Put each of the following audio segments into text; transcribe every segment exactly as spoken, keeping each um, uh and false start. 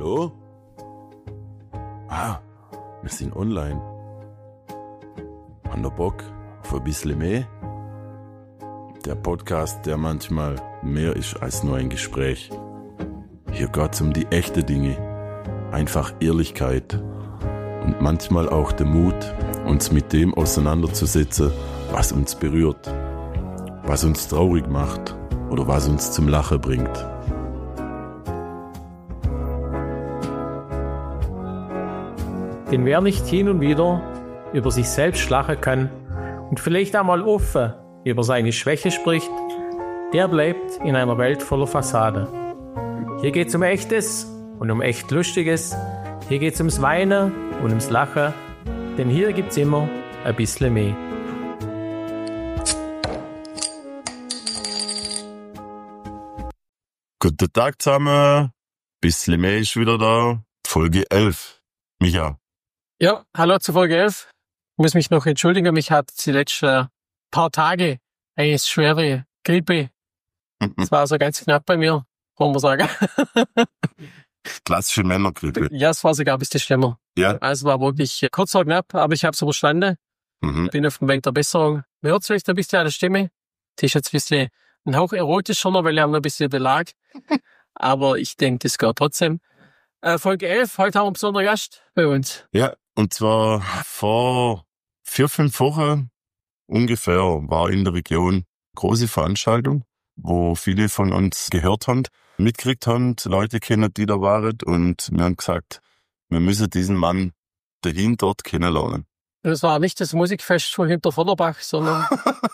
Hallo? Ah, wir sind online. Haben ihr Bock auf ein bisschen mehr? Der Podcast, der manchmal mehr ist als nur ein Gespräch. Hier geht's um die echten Dinge. Einfach Ehrlichkeit. Und manchmal auch der Mut, uns mit dem auseinanderzusetzen, was uns berührt. Was uns traurig macht oder was uns zum Lachen bringt. Denn wer nicht hin und wieder über sich selbst lachen kann und vielleicht einmal offen über seine Schwäche spricht, der bleibt in einer Welt voller Fassade. Hier geht's um Echtes und um echt Lustiges. Hier geht's ums Weinen und ums Lachen. Denn hier gibt's immer ein bisschen mehr. Guten Tag zusammen. Bisschen mehr ist wieder da. Folge elf. Micha. Ja, hallo zu Folge elf. Ich muss mich noch entschuldigen, mich hat die letzten paar Tage eine schwere Grippe. Es war also ganz knapp bei mir, wollen wir sagen. Klassische Männergrippe. Ja, es war sogar ein bisschen schlimmer. Ja. Also war wirklich kurz vor knapp, aber ich habe es überstanden. Mhm. Bin auf dem Weg der Besserung. Man hört es vielleicht ein bisschen an der Stimme. Die ist jetzt ein bisschen ein Hauch erotischer, weil ich habe noch ein bisschen Belag. Aber ich denke, das geht trotzdem. Äh, Folge elf, heute haben wir einen besonderen Gast bei uns. Ja, und zwar vor vier, fünf Wochen ungefähr war in der Region große Veranstaltung, wo viele von uns gehört haben, mitgekriegt haben, Leute kennen, die da waren, und wir haben gesagt, wir müssen diesen Mann dahin dort kennenlernen. Das war nicht das Musikfest von Hintervorderbach, sondern...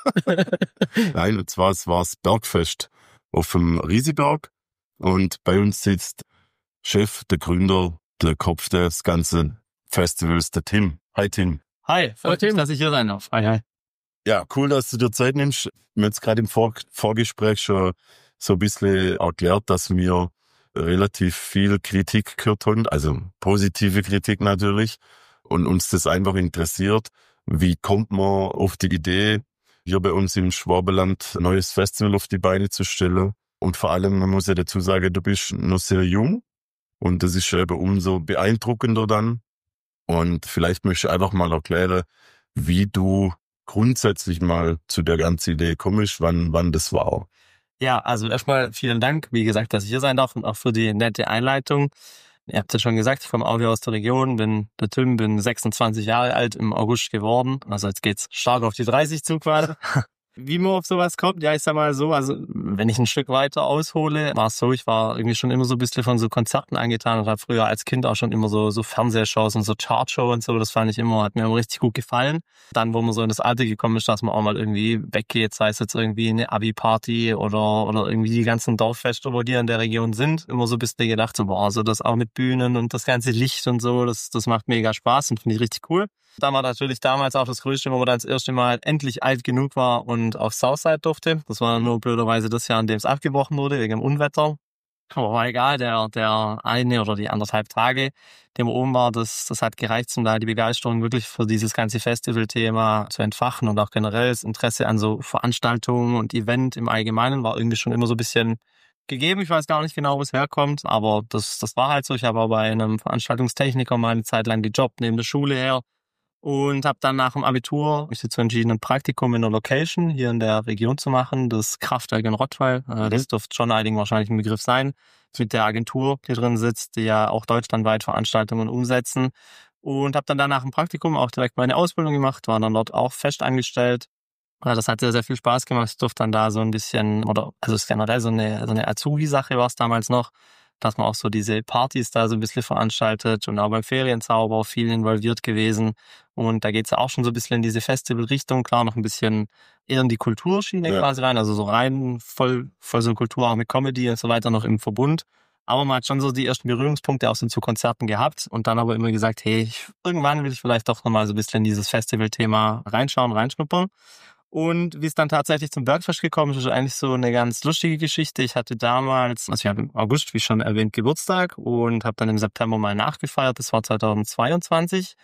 Nein, und zwar es war das Bergfest auf dem Riesiberg, und bei uns sitzt Chef, der Gründer, der Kopf des ganzen Festivals, der Tim. Hi Tim. Hi, freut mich, dass ich hier sein darf. Hi, hi. Ja, cool, dass du dir Zeit nimmst. Wir haben jetzt gerade im Vor- Vorgespräch schon so ein bisschen erklärt, dass wir relativ viel Kritik gehört haben, also positive Kritik natürlich, und uns das einfach interessiert. Wie kommt man auf die Idee, hier bei uns im Schwabenland ein neues Festival auf die Beine zu stellen? Und vor allem, man muss ja dazu sagen, du bist noch sehr jung, und das ist eben umso beeindruckender dann. Und vielleicht möchte ich einfach mal erklären, wie du grundsätzlich mal zu der ganzen Idee kommst, wann, wann das war. Ja, also erstmal vielen Dank, wie gesagt, dass ich hier sein darf und auch für die nette Einleitung. Ihr habt ja schon gesagt, ich komme auch hier aus der Region, bin der Tim, bin sechsundzwanzig Jahre alt, im August geworden. Also jetzt geht's stark auf die dreißig zu quasi. Wie man auf sowas kommt, ja, ich sag mal so, also wenn ich ein Stück weiter aushole, war es so, ich war irgendwie schon immer so ein bisschen von so Konzerten angetan und habe früher als Kind auch schon immer so so Fernsehshows und so Chartshow und so, das fand ich immer, hat mir immer richtig gut gefallen. Dann, wo man so in das Alter gekommen ist, dass man auch mal irgendwie weggeht, sei es jetzt irgendwie eine Abi-Party oder oder irgendwie die ganzen Dorffeste, wo die in der Region sind, immer so ein bisschen gedacht, so boah, so das auch mit Bühnen und das ganze Licht und so, das das macht mega Spaß und finde ich richtig cool. Da war natürlich damals auch das Größte, wo man dann das erste Mal endlich alt genug war und auf Southside durfte. Das war nur blöderweise das Jahr, in dem es abgebrochen wurde, wegen dem Unwetter. Aber war egal, der der eine oder die anderthalb Tage, die man oben war, das das hat gereicht, um da die Begeisterung wirklich für dieses ganze Festival-Thema zu entfachen, und auch generell das Interesse an so Veranstaltungen und Event im Allgemeinen war irgendwie schon immer so ein bisschen gegeben. Ich weiß gar nicht genau, wo es herkommt, aber das das war halt so. Ich habe auch bei einem Veranstaltungstechniker mal eine Zeit lang gejobbt, neben der Schule her. Und habe dann nach dem Abitur mich dazu entschieden, ein Praktikum in einer Location hier in der Region zu machen, das Kraftwerk in Rottweil. Mhm. Das dürfte schon einigen wahrscheinlich ein Begriff sein, mit der Agentur, die drin sitzt, die ja auch deutschlandweit Veranstaltungen umsetzen. Und habe dann danach im Praktikum auch direkt meine Ausbildung gemacht, war dann dort auch fest angestellt. Das hat sehr, sehr viel Spaß gemacht. Ich durfte dann da so ein bisschen, oder also es ist generell so eine, so eine Azubi-Sache war es damals noch, dass man auch so diese Partys da so ein bisschen veranstaltet, und auch beim Ferienzauber viel involviert gewesen. Und da geht's ja auch schon so ein bisschen in diese Festival-Richtung, klar noch ein bisschen eher in die Kulturschiene ja. quasi rein, also so rein voll voll so Kultur auch mit Comedy und so weiter noch im Verbund. Aber man hat schon so die ersten Berührungspunkte auch so zu Konzerten gehabt und dann aber immer gesagt, hey, ich, irgendwann will ich vielleicht doch nochmal so ein bisschen in dieses Festival-Thema reinschauen, reinschnuppern. Und wie es dann tatsächlich zum Bergfest gekommen ist, ist eigentlich so eine ganz lustige Geschichte. Ich hatte damals, also ich habe im August, wie schon erwähnt, Geburtstag und habe dann im September mal nachgefeiert. Das war zweitausendzweiundzwanzig.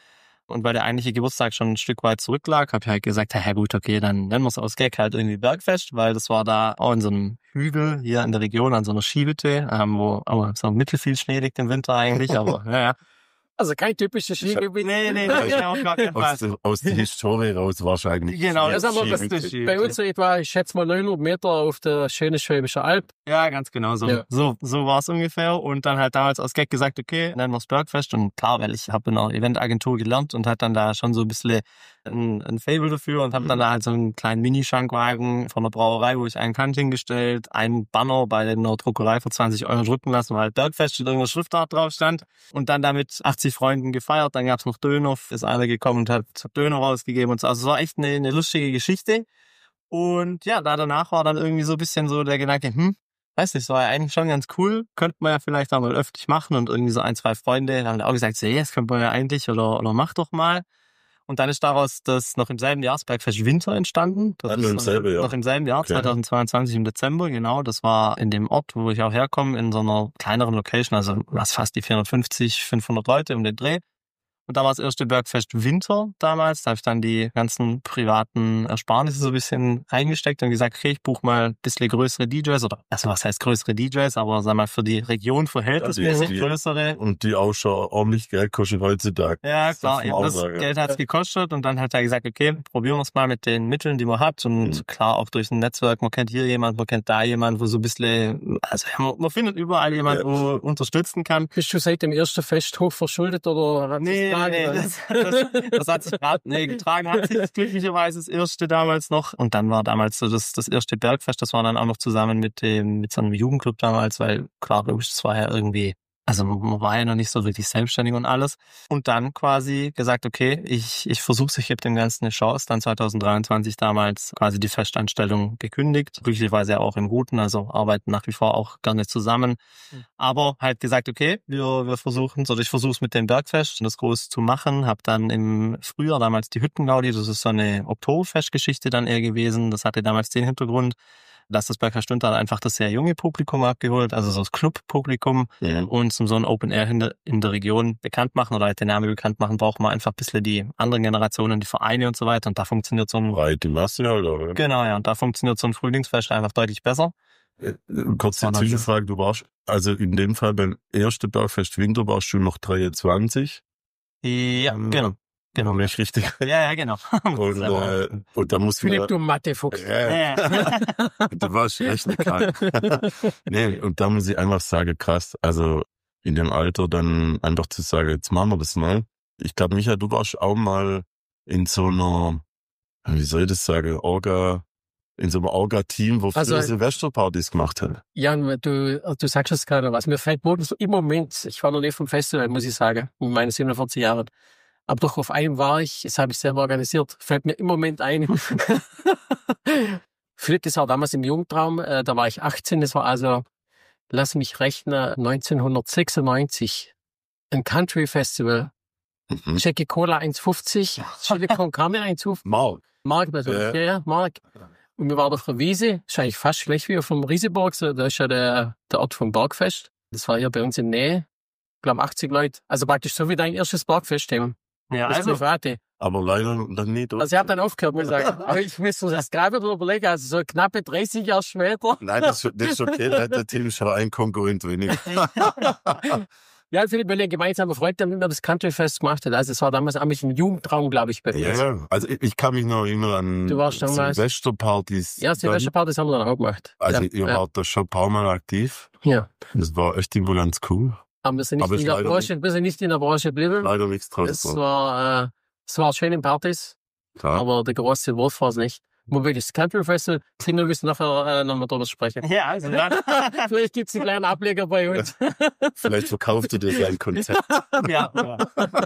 Und weil der eigentliche Geburtstag schon ein Stück weit zurücklag, habe ich halt gesagt, ja gut, okay, dann nennen wir es aus Gag halt irgendwie Bergfest, weil das war da auch in so einem Hügel hier in der Region, an so einer Skihütte, ähm, wo aber so mittelfiel Schnee liegt im Winter eigentlich, aber ja, ja. Also kein typisches Skigebiet. Nee, nee, das ist ja auch gar kein Fall. Aus, der, aus der Historie raus wahrscheinlich. Genau, das haben wir das, bei uns so etwa, ich schätze mal neunhundert Meter auf der schönen Schwäbische Alb. Ja, ganz genau so. Ja. So, so war es ungefähr. Und dann halt damals aus Gag gesagt, okay, nennen wir es Bergfest. Und klar, weil ich habe in einer Eventagentur gelernt und hat dann da schon so ein bisschen ein, ein Fable dafür und habe dann da halt so einen kleinen Mini-Schankwagen von der Brauerei, wo ich einen Kant hingestellt, einen Banner bei einer Druckerei für zwanzig Euro drucken lassen, weil halt Bergfest mit irgendeiner Schriftart drauf stand. Und dann damit achtzig Freunden gefeiert. Dann gab's noch Döner, ist einer gekommen und hat Döner rausgegeben und so. Also es war echt eine, eine lustige Geschichte. Und ja, da danach war dann irgendwie so ein bisschen so der Gedanke, hm, weiß nicht, das war ja eigentlich schon ganz cool, könnte man ja vielleicht auch mal öfter machen. Und irgendwie so ein, zwei Freunde haben auch gesagt, so, ja, das könnte man ja eigentlich oder, oder mach doch mal. Und dann ist daraus das noch im selben Jahr das Bergfest Winter entstanden. Das also ist im selben Jahr. Noch im selben Jahr, okay. zweitausendzweiundzwanzig im Dezember, genau. Das war in dem Ort, wo ich auch herkomme, in so einer kleineren Location, also was fast die vierhundertfünfzig, fünfhundert Leute um den Dreh. Und da war das erste Bergfest Winter damals. Da habe ich dann die ganzen privaten Ersparnisse so ein bisschen reingesteckt und gesagt, okay, ich buche mal ein bisschen größere D Js. Oder, also was heißt größere D Js, aber sag mal für die Region verhältnismäßig ja, größere. Und die auch schon ordentlich Geld kosten heutzutage. Ja, klar. Das, das Geld hat's gekostet. Und dann hat er gesagt, okay, probieren wir es mal mit den Mitteln, die man hat. Und mhm. klar, auch durch ein Netzwerk. Man kennt hier jemand, man kennt da jemand, wo so ein bisschen, also man, man findet überall jemand, ja. wo unterstützen kann. Bist du seit dem ersten Fest hoch verschuldet oder? Nee, nee, das, das, das hat sich gerade, nee, getragen hat sich glücklicherweise das erste damals noch. Und dann war damals so das, das erste Bergfest, das war dann auch noch zusammen mit dem, mit so einem Jugendclub damals, weil klar, logisch, das war ja irgendwie, also man war ja noch nicht so wirklich selbstständig und alles. Und dann quasi gesagt, okay, ich, ich versuch's, ich gebe dem Ganzen eine Chance. Dann zweitausenddreiundzwanzig damals quasi die Festanstellung gekündigt. Glücklicherweise auch im Guten, also arbeiten nach wie vor auch gerne zusammen. Mhm. Aber halt gesagt, okay, wir, wir versuchen, oder ich versuch's mit dem Bergfest, das groß zu machen. Hab dann im Frühjahr damals die Hüttengaudi, das ist so eine Oktoberfestgeschichte dann eher gewesen. Das hatte damals den Hintergrund, dass das Bergfest Stünd hat einfach das sehr junge Publikum abgeholt, also so das Club-Publikum ja. und zum so ein Open Air in der, in der Region bekannt machen oder halt den Namen bekannt machen, braucht man einfach ein bisschen die anderen Generationen, die Vereine und so weiter und da funktioniert so ein... Breite Masse halt, oder? Genau, ja, und da funktioniert so ein Frühlingsfest einfach deutlich besser. Kurze Zwischenfrage, du warst, also in dem Fall beim ersten Bergfest Winter warst du noch dreiundzwanzig? Ja, ähm, genau. Genau, nicht richtig. Ja, ja, genau. Und, äh, und da muss Philipp, du Mathe-Fuchs. Ja, ja. Du warst echt krank. Nee, und da muss ich einfach sagen, krass, also in dem Alter dann einfach zu sagen, jetzt machen wir das mal. Ich glaube, Micha, du warst auch mal in so einer, wie soll ich das sagen, Orga, in so einem Orga-Team, wo also, viele Silvesterpartys gemacht hat. Ja, du, du sagst es gerade was. Mir fällt Boden so im Moment, ich war noch nicht vom Festival, muss ich sagen, in meinen siebenundvierzig Jahren. Aber doch auf einem war ich, das habe ich selber organisiert, fällt mir im Moment ein. Philipp, das war damals im Jugendtraum, äh, da war ich achtzehn, das war also, lass mich rechnen, neunzehnhundertsechsundneunzig, ein Country Festival. Mhm. Jackie Cola eins fünfzig, Chili con Carne eins fünfzig. Mark. Mark, also, ja. ja, ja, Mark. Und wir waren auf der Wiese, ist eigentlich fast gleich wie auf dem Rieseburg, so, da ist ja der, der Ort vom Bergfest. Das war hier bei uns in der Nähe, ich glaube achtzig Leute. Also praktisch so wie dein erstes Bergfest, Thema. Ja, das also. Private. Aber leider dann nicht. Also ich habe dann aufgehört, muss ich sagen. Aber ich muss das gerade wieder überlegen, also so knappe dreißig Jahre später. Nein, das, das ist okay, da hat der Team schon ein Konkurrent weniger. Ja, Philipp, weil ein gemeinsamer Freund, der mit mir das Country-Fest gemacht hat. Also es war damals auch mit einem Jugendtraum, glaube ich, bei uns. Ja, also ich, ich kann mich noch erinnern an du warst Silvesterpartys. Ja, Silvesterpartys haben wir dann auch gemacht. Also ja, ihr ja. wart da schon ein paar Mal aktiv. Ja. Das war echt irgendwo ganz cool. Aber wir sind nicht, Aber in der, Branche, wir sind nicht in der Branche geblieben. Leider nichts draus. Es war, äh, es war schöne Partys, klar. Aber der große Wurf war es nicht. Wobei das Country Festival, sind wir müssen nachher äh, nochmal drüber sprechen. Ja, also dann. Vielleicht gibt's einen kleinen Ableger bei uns. Vielleicht verkauft ihr das ein Konzept. Ja, ja.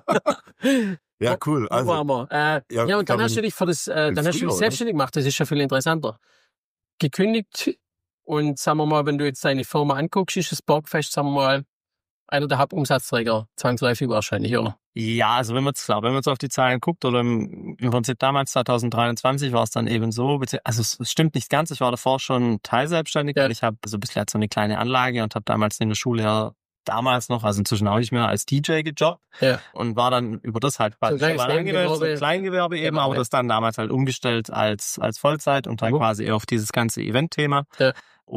Ja, cool. Also, äh, ja, ja, und dann hast du dich für das, äh, dann hast du dich selbstständig gemacht. Das ist ja viel interessanter. Gekündigt und sagen wir mal, wenn du jetzt deine Firma anguckst, ist das Bergfest, sagen wir mal, einer der Hauptumsatzträger, zwangsläufig wahrscheinlich, oder? Ja, also wenn man jetzt klar, wenn man jetzt auf die Zahlen guckt, oder im, im Prinzip damals zweitausenddreiundzwanzig war es dann eben so, also es, es stimmt nicht ganz, ich war davor schon teilselbstständig, ja. Ich habe so ein bisschen halt so eine kleine Anlage und habe damals in der Schule ja damals noch, also inzwischen auch nicht mehr, als D J gejobbt Ja. und war dann über das halt So ein kleines mal angemeldet, so ein Nebengewerbe. Kleingewerbe eben, Genau, aber ja. das dann damals halt umgestellt als als Vollzeit und dann Mhm. quasi eher auf dieses ganze Event-Thema. Ja.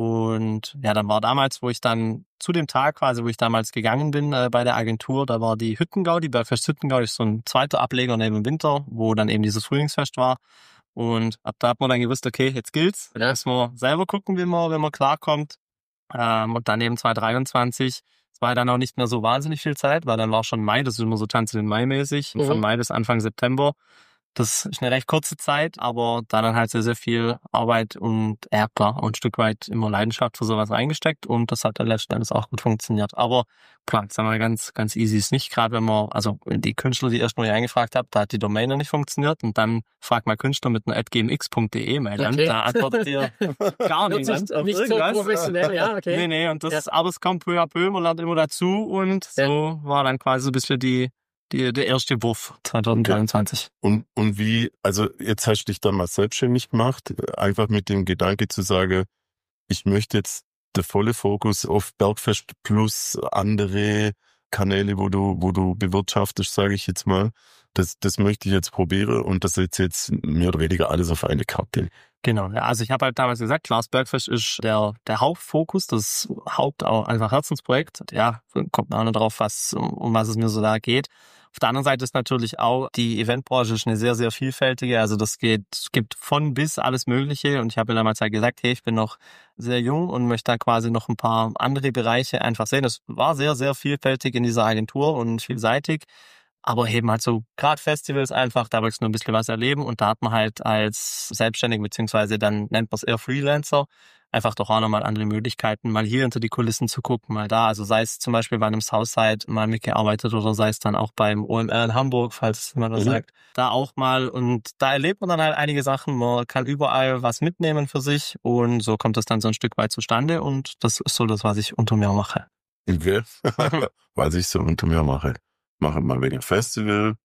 Und ja, dann war damals, wo ich dann zu dem Tag quasi, wo ich damals gegangen bin äh, bei der Agentur, da war die Hüttengau, die Bergfest Hüttengau, das ist so ein zweiter Ableger neben dem Winter, wo dann eben dieses Frühlingsfest war. Und ab da hat man dann gewusst, okay, jetzt gilt's. Ja. Müssen wir selber gucken, wie man, wenn man klarkommt. Ähm, und dann eben zwanzig dreiundzwanzig, es war dann auch nicht mehr so wahnsinnig viel Zeit, weil dann war schon Mai, das ist immer so Tanz in den Mai mäßig, Mhm. von Mai bis Anfang September. Das ist eine recht kurze Zeit, aber da dann halt sehr, sehr viel Arbeit und, ja klar, und ein Stück weit immer Leidenschaft für sowas reingesteckt und das hat dann letzten Endes auch gut funktioniert. Aber klar, sagen wir ganz, ganz easy ist nicht, gerade wenn man, also die Künstler, die erst mal hier eingefragt habt, da hat die Domain noch nicht funktioniert und dann fragt mal Künstler mit einer at g m x punkt d e Mail an, Okay. da antwortet ihr gar Hört niemand sich auf nicht so irgendwas. professionell, ja, okay. Nee, nee, und das, Ja. aber es kommt peu à peu, man lernt immer dazu und Ja. so war dann quasi so ein bisschen die, die, der erste Wurf zwanzig dreiundzwanzig. Und, und wie, also jetzt hast du dich dann mal selbstständig gemacht, einfach mit dem Gedanke zu sagen, ich möchte jetzt der volle Fokus auf Bergfest plus andere Kanäle, wo du, wo du bewirtschaftest, sage ich jetzt mal. Das, das möchte ich jetzt probieren und das ist jetzt mehr oder weniger alles auf eine Karte. Genau, ja, also ich habe halt damals gesagt, Klaas Bergfest ist der der Hauptfokus, das Haupt auch einfach Herzensprojekt. Ja, kommt auch noch drauf, was um, um was es mir so da geht. Auf der anderen Seite ist natürlich auch die Eventbranche ist eine sehr, sehr vielfältige. Also das geht, es gibt von bis alles Mögliche. Und ich habe damals halt gesagt, hey, ich bin noch sehr jung und möchte da quasi noch ein paar andere Bereiche einfach sehen. Das war sehr, sehr vielfältig in dieser Agentur und vielseitig. Aber eben halt so gerade Festivals einfach, da wolltest du nur ein bisschen was erleben und da hat man halt als Selbstständig, beziehungsweise dann nennt man es eher Freelancer, einfach doch auch nochmal andere Möglichkeiten, mal hier hinter die Kulissen zu gucken, mal da. Also sei es zum Beispiel bei einem Southside mal mitgearbeitet oder sei es dann auch beim O M R in Hamburg, falls man das Mhm. sagt, da auch mal. Und da erlebt man dann halt einige Sachen. Man kann überall was mitnehmen für sich und so kommt das dann so ein Stück weit zustande und das ist so das, was ich unter mir mache. Okay. Was ich so unter mir mache. Mache mal wegen Festival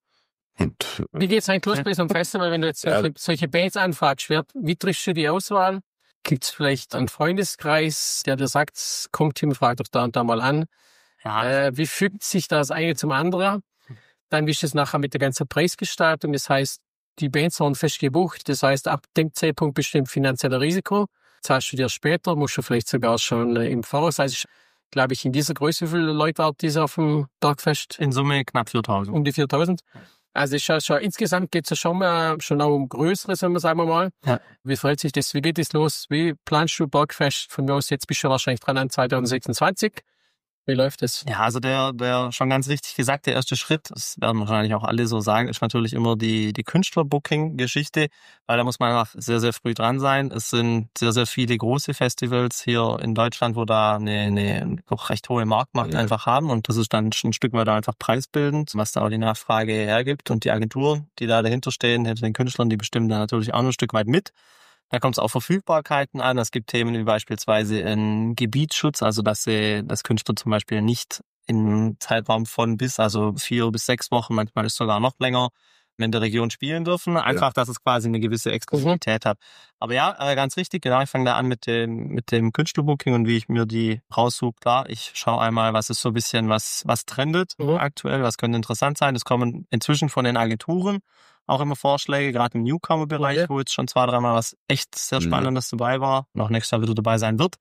und Wie geht's eigentlich los bei so einem Festival, wenn du jetzt Ja. solche, solche Bands anfragst? Wer- Wie triffst du die Auswahl? Gibt's vielleicht einen Freundeskreis, der dir sagt, komm Tim, frag doch da und da mal an? Ja, Äh, wie fügt sich das eine zum anderen? Dann wie ist es nachher mit der ganzen Preisgestaltung? Das heißt, die Bands waren fest gebucht. Das heißt, ab dem Zeitpunkt bestimmt finanzielle Risiko. Zahlst du dir später, musst du vielleicht sogar schon äh, im Voraus. Also, glaube ich, in dieser Größe, wie viele Leute waren diese auf dem Bergfest? in Summe knapp viertausend. Um die viertausend. Also ist ja schon, insgesamt geht es ja schon mal, schon auch um Größeres, wenn man sagen wir mal. Ja. Wie verhält sich das? Wie geht das los? Wie planst du Bergfest? Von mir aus, jetzt bist du wahrscheinlich dran an zwanzig sechsundzwanzig. Wie läuft das? Ja, also der, der schon ganz richtig gesagt, der erste Schritt, das werden wahrscheinlich auch alle so sagen, ist natürlich immer die, die Künstler-Booking-Geschichte, weil da muss man einfach sehr, sehr früh dran sein. Es sind sehr, sehr viele große Festivals hier in Deutschland, wo da eine, eine doch recht hohe Marktmacht Ja. einfach haben und das ist dann ein Stück weit einfach preisbildend, was da auch die Nachfrage hergibt und die Agenturen, die da dahinter stehen, hinter den Künstlern, die bestimmen da natürlich auch noch ein Stück weit mit. Da kommt es auf Verfügbarkeiten an. Es gibt Themen wie beispielsweise einen Gebietsschutz, also dass sie, dass Künstler zum Beispiel nicht im Zeitraum von bis, also vier bis sechs Wochen, manchmal ist sogar noch länger, in der Region spielen dürfen. Einfach, dass es quasi eine gewisse Exklusivität hat. Aber ja, äh, ganz richtig, genau, ich fange da an mit dem, mit dem Künstlerbooking und wie ich mir die raussuche. Klar, ich schaue einmal, was ist so ein bisschen, was, was trendet Mhm. aktuell, was könnte interessant sein. Es kommen inzwischen von den Agenturen auch immer Vorschläge, gerade im Newcomer-Bereich, Okay. wo jetzt schon zwei, dreimal was echt sehr Mhm. Spannendes dabei war und auch nächstes Jahr wieder dabei sein wird.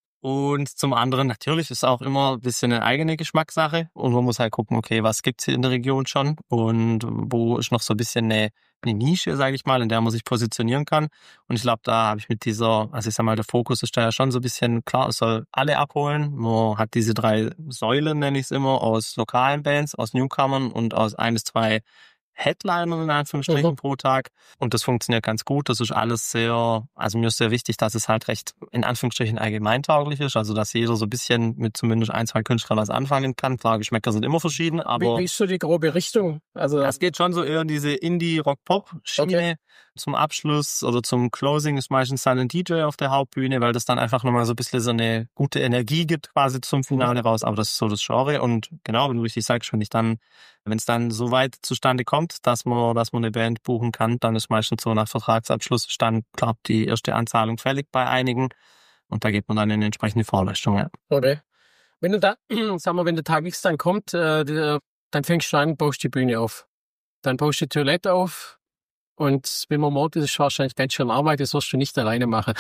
Und zum anderen, natürlich ist auch immer ein bisschen eine eigene Geschmackssache und man muss halt gucken, okay, was gibt's hier in der Region schon und wo ist noch so ein bisschen eine, eine Nische, sage ich mal, in der man sich positionieren kann. Und ich glaube, da habe ich mit dieser, also ich sag mal, der Fokus ist da ja schon so ein bisschen klar, es soll alle abholen. Man hat diese drei Säulen, nenne ich es immer, aus lokalen Bands, aus Newcomern und aus ein bis zwei Headliner in Anführungsstrichen Mhm. pro Tag und das funktioniert ganz gut. Das ist alles sehr, also mir ist sehr wichtig, dass es halt recht in Anführungsstrichen allgemeintauglich ist, also dass jeder so ein bisschen mit zumindest ein, zwei Künstlern was anfangen kann. Klar, Geschmäcker sind immer verschieden, aber Wie, wie ist so die grobe Richtung? Also, es geht schon so eher in diese Indie-Rock-Pop-Schiene. Okay. Zum Abschluss oder zum Closing ist meistens dann ein D J auf der Hauptbühne, weil das dann einfach nochmal so ein bisschen so eine gute Energie gibt quasi zum Finale raus. Aber das ist so das Genre. Und genau, wenn du richtig sagst, wenn ich dann, wenn es dann so weit zustande kommt, dass man, dass man eine Band buchen kann, dann ist meistens so nach Vertragsabschluss ist dann, glaube die erste Anzahlung fällig bei einigen. Und da geht man dann in entsprechende Vorleistung. Ja. okay. Wenn du da, sag mal, wenn der Tag X dann kommt, äh, der, dann fängst du an, baust die Bühne auf. Dann baust du die Toilette auf. Und wenn man merkt, das ist wahrscheinlich ganz schön Arbeit, das wirst du nicht alleine machen.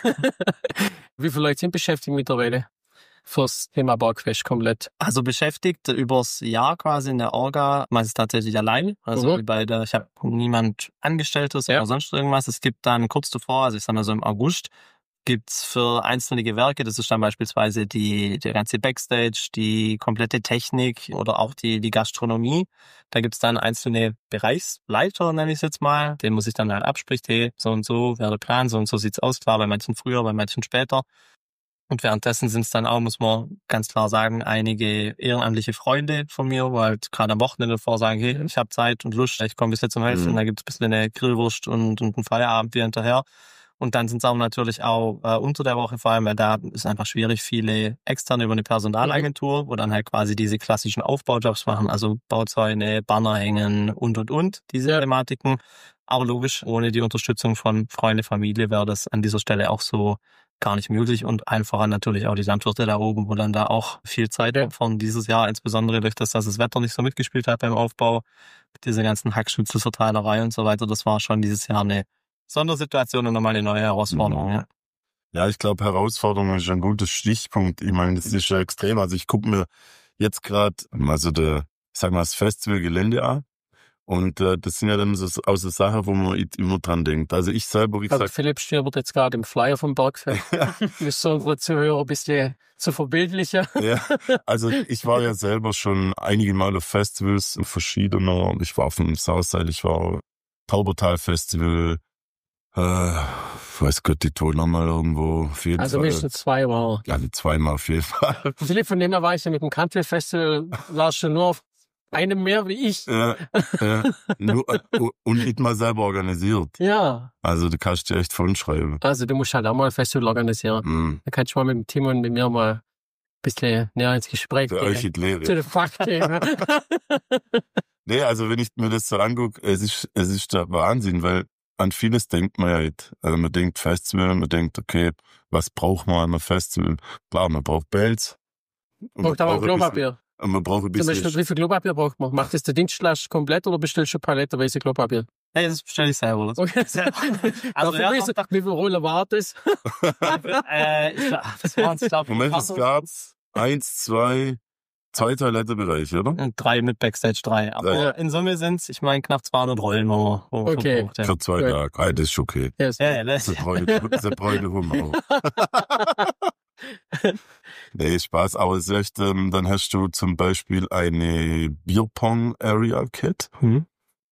Wie viele Leute sind beschäftigt mittlerweile fürs Thema Bergfest komplett? Also beschäftigt übers Jahr quasi in der Orga, meistens tatsächlich alleine. Also Mhm. wie bei der, ich habe niemand Angestelltes Ja. oder sonst irgendwas. Es gibt dann kurz davor, also ich sag mal so im August, gibt's für einzelne Gewerke, das ist dann beispielsweise die, der ganze Backstage, die komplette Technik oder auch die, die Gastronomie. Da gibt's dann einzelne Bereichsleiter, nenne ich es jetzt mal. Den muss ich dann halt abspricht, hey, so und so wäre der Plan, so und so sieht's aus. Klar, bei manchen früher, bei manchen später. Und währenddessen sind es dann auch, muss man ganz klar sagen, einige ehrenamtliche Freunde von mir, wo halt gerade am Wochenende vorsagen, hey, ich habe Zeit und Lust, ich komme bis jetzt zum Helfen. Mhm. Da gibt's ein bisschen eine Grillwurst und, und ein Feierabendbier hinterher. Und dann sind es auch natürlich auch äh, unter der Woche vor allem, weil da ist einfach schwierig, viele externe über eine Personalagentur, wo dann halt quasi diese klassischen Aufbaujobs machen, also Bauzäune, Banner hängen und, und, und, diese Ja. Thematiken. Aber logisch, ohne die Unterstützung von Freunde, Familie wäre das an dieser Stelle auch so gar nicht möglich und einfacher natürlich auch die Landwirte da oben, wo dann da auch viel Zeit Ja. opfern dieses Jahr, insbesondere durch das, dass das Wetter nicht so mitgespielt hat beim Aufbau, diese ganzen Hackschnitzelverteilerei und so weiter, das war schon dieses Jahr eine Sondersituation und nochmal eine neue Herausforderung. Ja. Ja, ich glaube, Herausforderung ist ein gutes Stichpunkt. Ich meine, das ist ja extrem. Also ich gucke mir jetzt gerade, also der, ich sag mal, das Festivalgelände an. Und äh, das sind ja dann so, auch so Sachen, wo man immer dran denkt. Also ich selber, wie Also gesagt, Philipp stöbert jetzt gerade im Flyer vom Bergfest. Müsst so unsere Zuhörer ein bisschen zu verbildlichen. ja, also ich war ja selber schon einige Mal auf Festivals verschiedener. Ich war auf dem Southside, ich war auf Taubertal Festival, äh, weiß Gott, die Ton nochmal irgendwo. Auf jeden Also Fall. mindestens zwei Mal. Ja, zweimal auf jeden Fall. Philipp, von dem her war ich ja mit dem Country Festival, warst du nur auf einem mehr wie ich. Ja, ja. Nur, und nicht mal selber organisiert. Ja, Also du kannst dir echt von schreiben. also du musst halt auch mal ein Festival organisieren. Mhm. Da kannst du mal mit dem Tim und mit mir mal ein bisschen näher ins Gespräch Für euch gehen. die Lehre. Zu den Fakten. Nee, also wenn ich mir das so angucke, es ist, es ist der Wahnsinn, weil an vieles denkt man ja nicht. Also man denkt Festival, man denkt, okay, was braucht man an einem Festival? Klar, man braucht Bands. Und man Braucht aber auch braucht ein bisschen- Klopapier. Und man braucht ein Zum Beispiel, bisschen... wie viel Klopapier braucht man? Macht das der Dienstleister komplett oder bestellst du palettenweise Klopapier? Hey, das bestelle ich selber. Das Okay. Also, Dafür ja, weißt du, doch, doch. wie viel Rollen war das? äh, ich, das waren es, glaube ich, Moment, es gab eins, zwei, zwei Toilettenbereiche, oder? drei mit Backstage, drei. Aber Drei. in Summe sind es, ich meine, knapp zweihundert Rollen, wo man, wo man Okay. verbraucht, ja. Für zwei Gut. Tage. Ah, das ist okay. Yes. Ja, ja, das, Das bräuchte, das bräuchte Hummer. Nee, Spaß, aber es ist echt, ähm, dann hast du zum Beispiel eine Bierpong-Area-Kit Hm.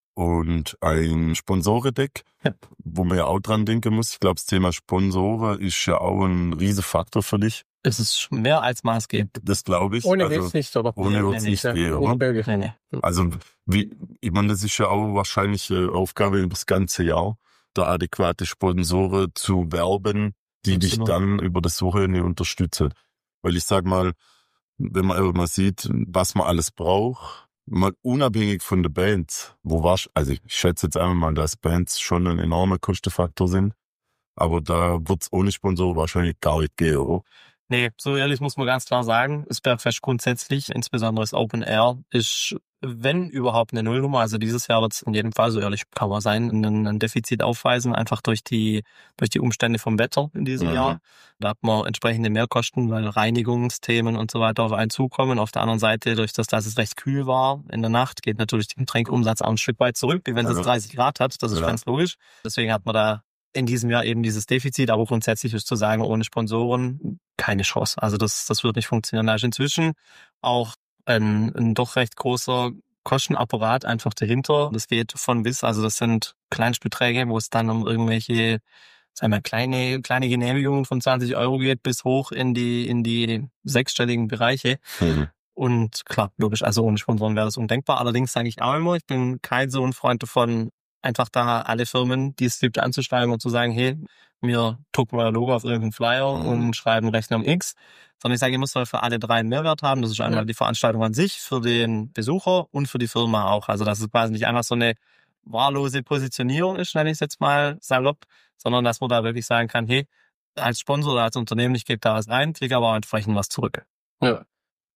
und ein Sponsorendeck, Ja. wo man ja auch dran denken muss. Ich glaube, das Thema Sponsoren ist ja auch ein riesen Faktor für dich. Es ist mehr als maßgebend. Das glaube ich. Ohne also, geht's nicht, oder? ohne Nee, wird's nee, nicht Ja, gehen, oder? unmöglich. Nee, nee. Also, wie, ich meine, das ist ja auch wahrscheinlich eine Aufgabe über das ganze Jahr, da adäquate Sponsoren zu werben, die dich Absolut. dann über das Wochenende unterstützen. Weil ich sag mal, wenn man einfach mal sieht, was man alles braucht, mal unabhängig von der Band, wo war's, also ich schätze jetzt einmal mal, dass Bands schon ein enormer Kostenfaktor sind, aber da wird's ohne Sponsor wahrscheinlich gar nicht gehen, oder? Nee, so ehrlich muss man ganz klar sagen, das Bergfest grundsätzlich, insbesondere das Open Air, ist, wenn überhaupt, eine Nullnummer. Also dieses Jahr wird es in jedem Fall, so ehrlich kann man sein, ein, ein Defizit aufweisen, einfach durch die durch die Umstände vom Wetter in diesem Mhm. Jahr. Da hat man entsprechende Mehrkosten, weil Reinigungsthemen und so weiter auf einen zukommen. Auf der anderen Seite, durch das, dass es recht kühl war in der Nacht, geht natürlich der Getränkumsatz auch ein Stück weit zurück, wie wenn es Ja. jetzt dreißig Grad hat. Das ist Ja. ganz logisch. Deswegen hat man da in diesem Jahr eben dieses Defizit, aber grundsätzlich ist zu sagen, ohne Sponsoren keine Chance. Also das, das wird nicht funktionieren. Da ist inzwischen auch ein, ein doch recht großer Kostenapparat einfach dahinter. Das geht von bis, also das sind Kleinstbeträge, wo es dann um irgendwelche, sagen wir, kleine, kleine Genehmigungen von zwanzig Euro geht, bis hoch in die, in die sechsstelligen Bereiche. Mhm. Und klar, logisch, also ohne Sponsoren wäre das undenkbar. Allerdings sage ich auch immer, ich bin kein so ein Freund davon, einfach da alle Firmen, die es gibt, anzuschreiben und zu sagen, hey, wir drucken euer Logo auf irgendeinen Flyer Mhm. und schreiben Rechnung X. Sondern ich sage, ihr müsst für alle drei einen Mehrwert haben. Das ist einmal Ja. die Veranstaltung an sich, für den Besucher und für die Firma auch. Also dass es quasi nicht einfach so eine wahllose Positionierung ist, nenne ich es jetzt mal salopp, sondern dass man da wirklich sagen kann, hey, als Sponsor oder als Unternehmen, ich gebe da was rein, kriege aber auch entsprechend was zurück. Ja.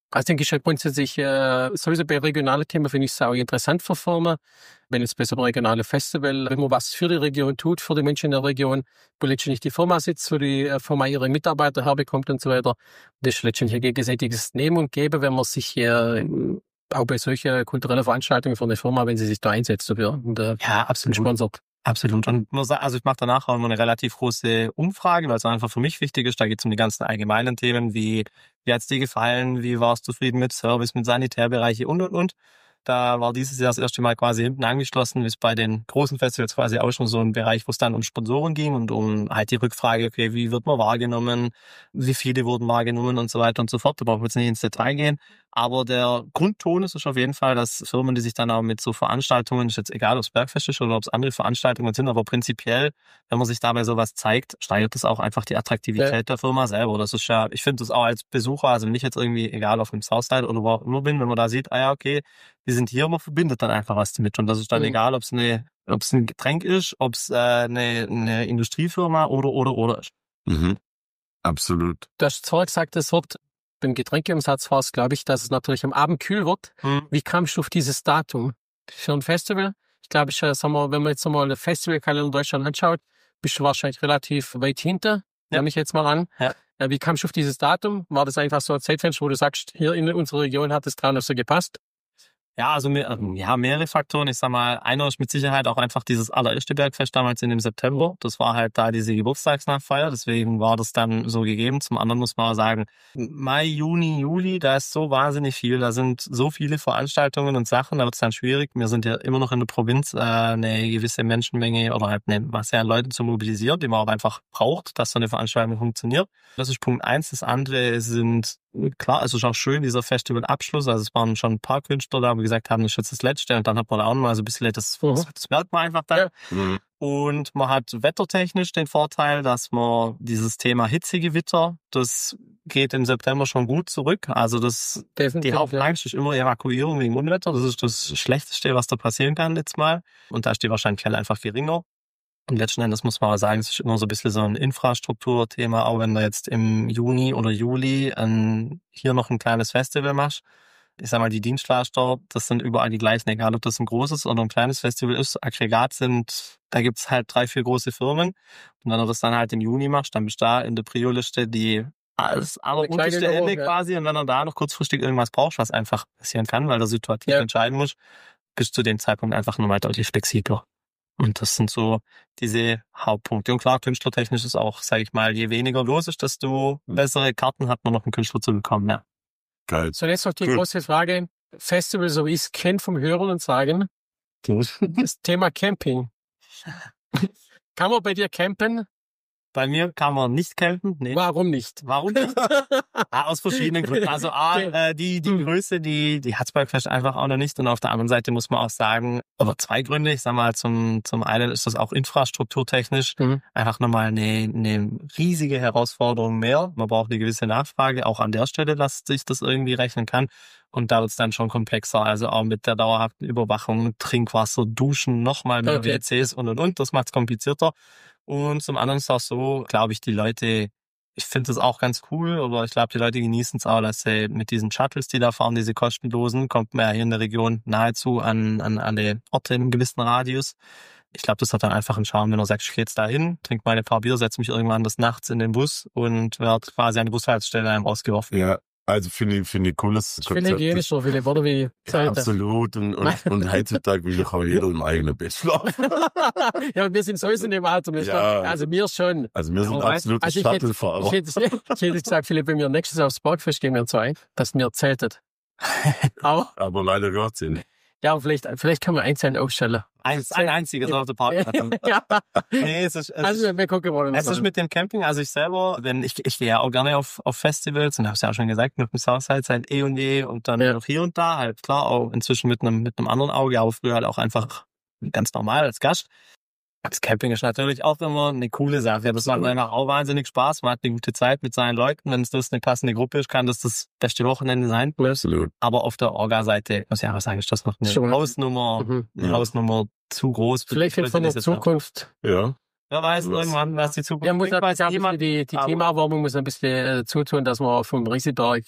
Also denke ich ja grundsätzlich, äh, sowieso bei regionalen Themen finde ich es auch interessant für Firmen. Wenn jetzt bei so einem regionalen Festival, wenn man was für die Region tut, für die Menschen in der Region, wo letztendlich die Firma sitzt, wo die Firma ihre Mitarbeiter herbekommt und so weiter. Das ist letztendlich ein gegenseitiges Nehmen und Geben, wenn man sich hier auch bei solchen kulturellen Veranstaltungen für eine Firma, wenn sie sich da einsetzt dafür und äh, Ja, absolut. sponsert. Absolut. Und muss sagen, also ich mache danach auch immer eine relativ große Umfrage, weil es einfach für mich wichtig ist. Da geht es um die ganzen allgemeinen Themen, wie wie hat's dir gefallen, wie warst du zufrieden mit Service, mit Sanitärbereiche und und und. Da war dieses Jahr das erste Mal quasi hinten angeschlossen, wie es bei den großen Festivals quasi auch schon so ein Bereich, wo es dann um Sponsoren ging und um halt die Rückfrage, okay, wie wird man wahrgenommen, wie viele wurden wahrgenommen und so weiter und so fort. Da brauchen wir jetzt nicht ins Detail gehen. Aber der Grundton ist auf jeden Fall, dass Firmen, die sich dann auch mit so Veranstaltungen, ist jetzt egal, ob es Bergfest ist oder ob es andere Veranstaltungen sind, aber prinzipiell, wenn man sich dabei sowas zeigt, steigert das auch einfach die Attraktivität ja. der Firma selber. Das ist ja, ich finde das auch als Besucher, also wenn ich jetzt irgendwie, egal auf dem Southside oder wo auch immer bin, wenn man da sieht, ah ja, okay, die sind hier, man verbindet dann einfach was damit. Und das ist dann mhm. egal, ob es eine, ob es ein Getränk ist, ob es äh, eine, eine Industriefirma oder, oder, oder ist. Mhm. Absolut. Du hast zwar gesagt, es wird beim Getränkeumsatz war es, glaube ich, dass es natürlich am Abend kühl wird. Mhm. Wie kamst du auf dieses Datum für ein Festival? Ich glaube, ich, sagen wir, wenn man jetzt mal den Festivalkalender in Deutschland anschaut, bist du wahrscheinlich relativ weit hinter. Ja. Nehme ich jetzt mal an. Ja. Wie kamst du auf dieses Datum? War das einfach so ein Zeitfenster, wo du sagst, hier in unserer Region hat es gerade noch so gepasst? Ja, also mehr, ja, mehrere Faktoren. Ich sag mal, einer ist mit Sicherheit auch einfach dieses allererste Bergfest damals in dem September. Das war halt da diese Geburtstagsnachfeier, deswegen war das dann so gegeben. Zum anderen muss man auch sagen, Mai, Juni, Juli, da ist so wahnsinnig viel. Da sind so viele Veranstaltungen und Sachen, da wird es dann schwierig. Wir sind ja immer noch in der Provinz, äh, eine gewisse Menschenmenge oder halt eine Masse an Leuten zu mobilisieren, die man auch einfach braucht, dass so eine Veranstaltung funktioniert. Das ist Punkt eins. Das andere sind, klar, es ist auch schön, dieser Festivalabschluss. Also es waren schon ein paar Künstler da, die gesagt haben, das ist jetzt das Letzte. Und dann hat man da auch noch mal so ein bisschen, das, mhm. das merkt man einfach dann. Ja. Mhm. Und man hat wettertechnisch den Vorteil, dass man dieses Thema Hitzegewitter, das geht im September schon gut zurück. Also das, Definitiv, die Hauptangst ja. ist immer Evakuierung wegen Unwetter. Das ist das Schlechteste, was da passieren kann jetzt mal. Und da ist die Wahrscheinlichkeit einfach geringer. Und letzten Endes muss man aber sagen, es ist immer so ein bisschen so ein Infrastrukturthema, auch wenn du jetzt im Juni oder Juli ein, hier noch ein kleines Festival machst. Ich sag mal, die Dienstleister, das sind überall die gleichen, egal ob das ein großes oder ein kleines Festival ist. Aggregat sind, da gibt's halt drei, vier große Firmen. Und wenn du das dann halt im Juni machst, dann bist du da in der Prio-Liste die alles allerunterste Ende ja. quasi. Und wenn du da noch kurzfristig irgendwas brauchst, was einfach passieren kann, weil du situativ ja. entscheiden musst, bist du zu dem Zeitpunkt einfach nochmal deutlich flexibler. Und das sind so diese Hauptpunkte. Und klar, künstlertechnisch ist auch, sage ich mal, je weniger los ist, desto bessere Karten hat man noch einen Künstler zu bekommen. Ja. Geil. So, jetzt noch die cool. große Frage. Festival, so wie ich es kenne vom Hören und Sagen, das Thema Camping. Kann man bei dir campen? Bei mir kann man nicht campen. Nee. Warum nicht? Warum nicht? ah, aus verschiedenen Gründen. Also A, äh, die die Größe, die die hat's Bergfest einfach auch noch nicht. Und auf der anderen Seite muss man auch sagen, aber zwei Gründe. Ich sag mal, zum zum einen ist das auch infrastrukturtechnisch mhm. einfach nochmal eine eine riesige Herausforderung mehr. Man braucht eine gewisse Nachfrage, auch an der Stelle, dass sich das irgendwie rechnen kann. Und da wird's dann schon komplexer. Also auch mit der dauerhaften Überwachung, Trinkwasser, Duschen, nochmal mehr okay. W Cs und und und. Das macht's komplizierter. Und zum anderen ist es auch so, glaube ich, die Leute, ich finde das auch ganz cool, aber ich glaube, die Leute genießen es auch, dass sie mit diesen Shuttles, die da fahren, diese kostenlosen, kommt man ja hier in der Region nahezu an, an alle Orte in einem gewissen Radius. Ich glaube, das hat dann einfach einen Charme, wenn du sagst, ich gehe jetzt da hin, trinke meine paar Bier, setze mich irgendwann des Nachts in den Bus und werde quasi an die Bushaltestelle einem rausgeworfen. Ja. Also finde ich, finde ich cooles Konzept. Ich finde hygienisch so viele Worte wie ja, absolut. Und, und, und heutzutage will ich auch jeder im eigenen Bett schlafen. ja, und wir sind sowieso in dem Alter. Ja. Also wir schon. Also wir sind absolute also Shuttlefahrer. Ich hätte, ich hätte gesagt, Philipp, wenn wir nächstes Jahr aufs Bergfest gehen, wir zwei, dass wir zeltet. Auch. Aber leider Gottes nicht. Ja, vielleicht, vielleicht kann man einzeln aufstellen. Eins, ein einziges auf der Parkplatz. ja. Nee, es ist, es also, wir gucken wollen. Es ist mit dem Camping, also ich selber, wenn ich, ich gehe ja auch gerne auf, auf Festivals und habe es ja auch schon gesagt, mit dem Southside seit eh und je und dann ja. noch hier und da, halt klar, auch inzwischen mit einem, mit einem anderen Auge, aber früher halt auch einfach ganz normal als Gast. Das Camping ist natürlich auch immer eine coole Sache. Das macht einfach auch wahnsinnig Spaß. Man hat eine gute Zeit mit seinen Leuten. Wenn es das eine passende Gruppe ist, kann das das beste Wochenende sein. Absolut. Aber auf der Orga-Seite, muss ich einfach sagen, ist das noch eine Schon. Hausnummer, mhm. eine ja. Hausnummer zu groß. Vielleicht für die Zukunft. Ja. Wer weiß irgendwann, was die Zukunft ja, muss bringt. Weiß jemand, die die Themaerwerbung muss ein bisschen äh, zutun, dass man vom Rieseberg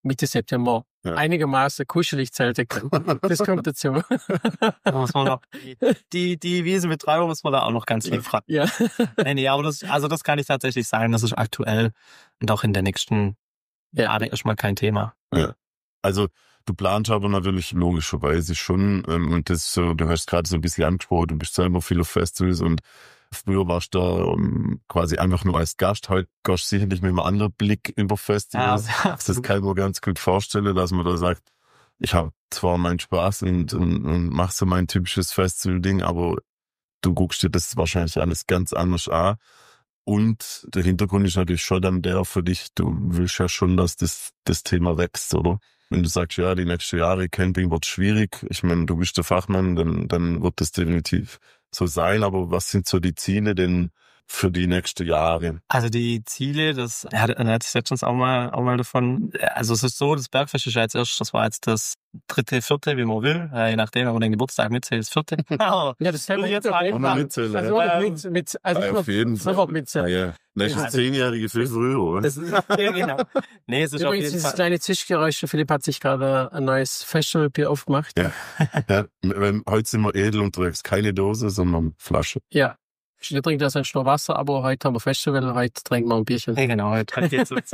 Mitte September Ja. einigermaßen kuschelig zelten kann. Das kommt dazu. Da muss man noch, die, die, die Wiesenbetreiber muss man da auch noch ganz viel fragen. Ja. Nee, nee, aber das, also das kann ich tatsächlich sagen, das ist aktuell und auch in der nächsten Ja. Jahre erstmal kein Thema. Ja. Also du planst aber natürlich logischerweise schon, ähm, und das so, du hast gerade so ein bisschen angesprochen, du bist selber viel auf Festivals und früher warst du da um, quasi einfach nur als Gast, heute gehst du sicherlich mit einem anderen Blick über Festivals. Ja, Das kann ich mir ganz gut vorstellen, dass man da sagt, ich habe zwar meinen Spaß und, und, und mach so mein typisches Festival-Ding, aber du guckst dir das wahrscheinlich alles ganz anders an. Und der Hintergrund ist natürlich schon dann der für dich, du willst ja schon, dass das, das Thema wächst, oder? Wenn du sagst, ja, die nächsten Jahre Camping wird schwierig, ich meine, du bist der Fachmann, dann, dann wird das definitiv so sein, aber was sind so die Ziele denn für die nächsten Jahre? Also die Ziele, das er hat, er hat sich letztens auch mal, auch mal davon, also es ist so, das Bergfest ist ja jetzt erst, das war jetzt das dritte, vierte, wie man will, äh, je nachdem, wenn man den Geburtstag mitzählt, das vierte. Aber Ja, das will ich jetzt einfach. einfach mal mitzählen, Also, ja. mit, mit, also Ja, ich auf jeden Fall. sofort mitzählen. Ja, ja. Nächstes Ja. Zehnjährige viel früher, oder? das ist, ja, genau. Nee, es ist auf Übrigens, jeden dieses Fall. kleine Zischgeräusch, Philipp hat sich gerade ein neues Festivalbier aufgemacht. Ja. Ja, wenn, heute sind wir edel unterwegs, keine Dose, sondern Flasche. Ja. Wir trinken das ein nur Wasser, aber heute haben wir Festival, heute trinken wir ein Bierchen. Ja, genau, heute geht's los.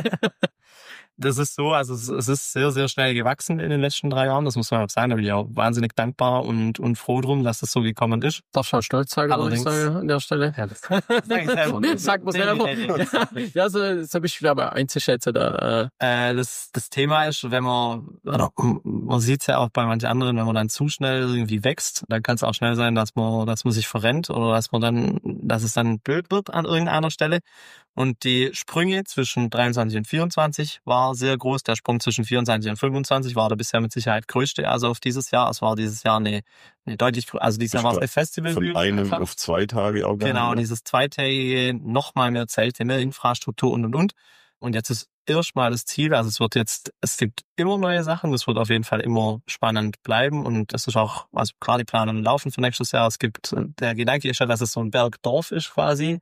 Das ist so, also es, es ist sehr, sehr schnell gewachsen in den letzten drei Jahren, das muss man auch sagen, da bin ich auch wahnsinnig dankbar und, und froh drum, dass das so gekommen ist. Darf schon stolz sein, würde ich Allerdings- sagen, an der Stelle. Ja, das sag ich selber. Nee, sagt man Nee, selber. nee, nee, nee. Ja, so, so bist du wieder aber einzuschätzen da. Äh, Äh, das, das Thema ist, wenn man, oder man sieht es ja auch bei manchen anderen, wenn man dann zu schnell irgendwie wächst, dann kann es auch schnell sein, dass man, dass man sich verrennt oder dass man dann, dass es dann blöd wird an irgendeiner Stelle. Und die Sprünge zwischen dreiundzwanzig und vierundzwanzig war sehr groß. Der Sprung zwischen vierundzwanzig und fünfundzwanzig war der bisher mit Sicherheit größte. Also auf dieses Jahr, es war dieses Jahr eine, eine deutlich, grö- also dieses Jahr war es eine Festival. Von einem auf zwei Tage auch. Genau, dieses zweitägige, nochmal mehr Zelte, mehr Infrastruktur und, und, und. Und jetzt ist erstmal das Ziel, also es wird jetzt, es gibt immer neue Sachen, das wird auf jeden Fall immer spannend bleiben und das ist auch, also klar, die Planungen laufen für nächstes Jahr. Es gibt, der Gedanke ist ja, dass es so ein Bergdorf ist quasi.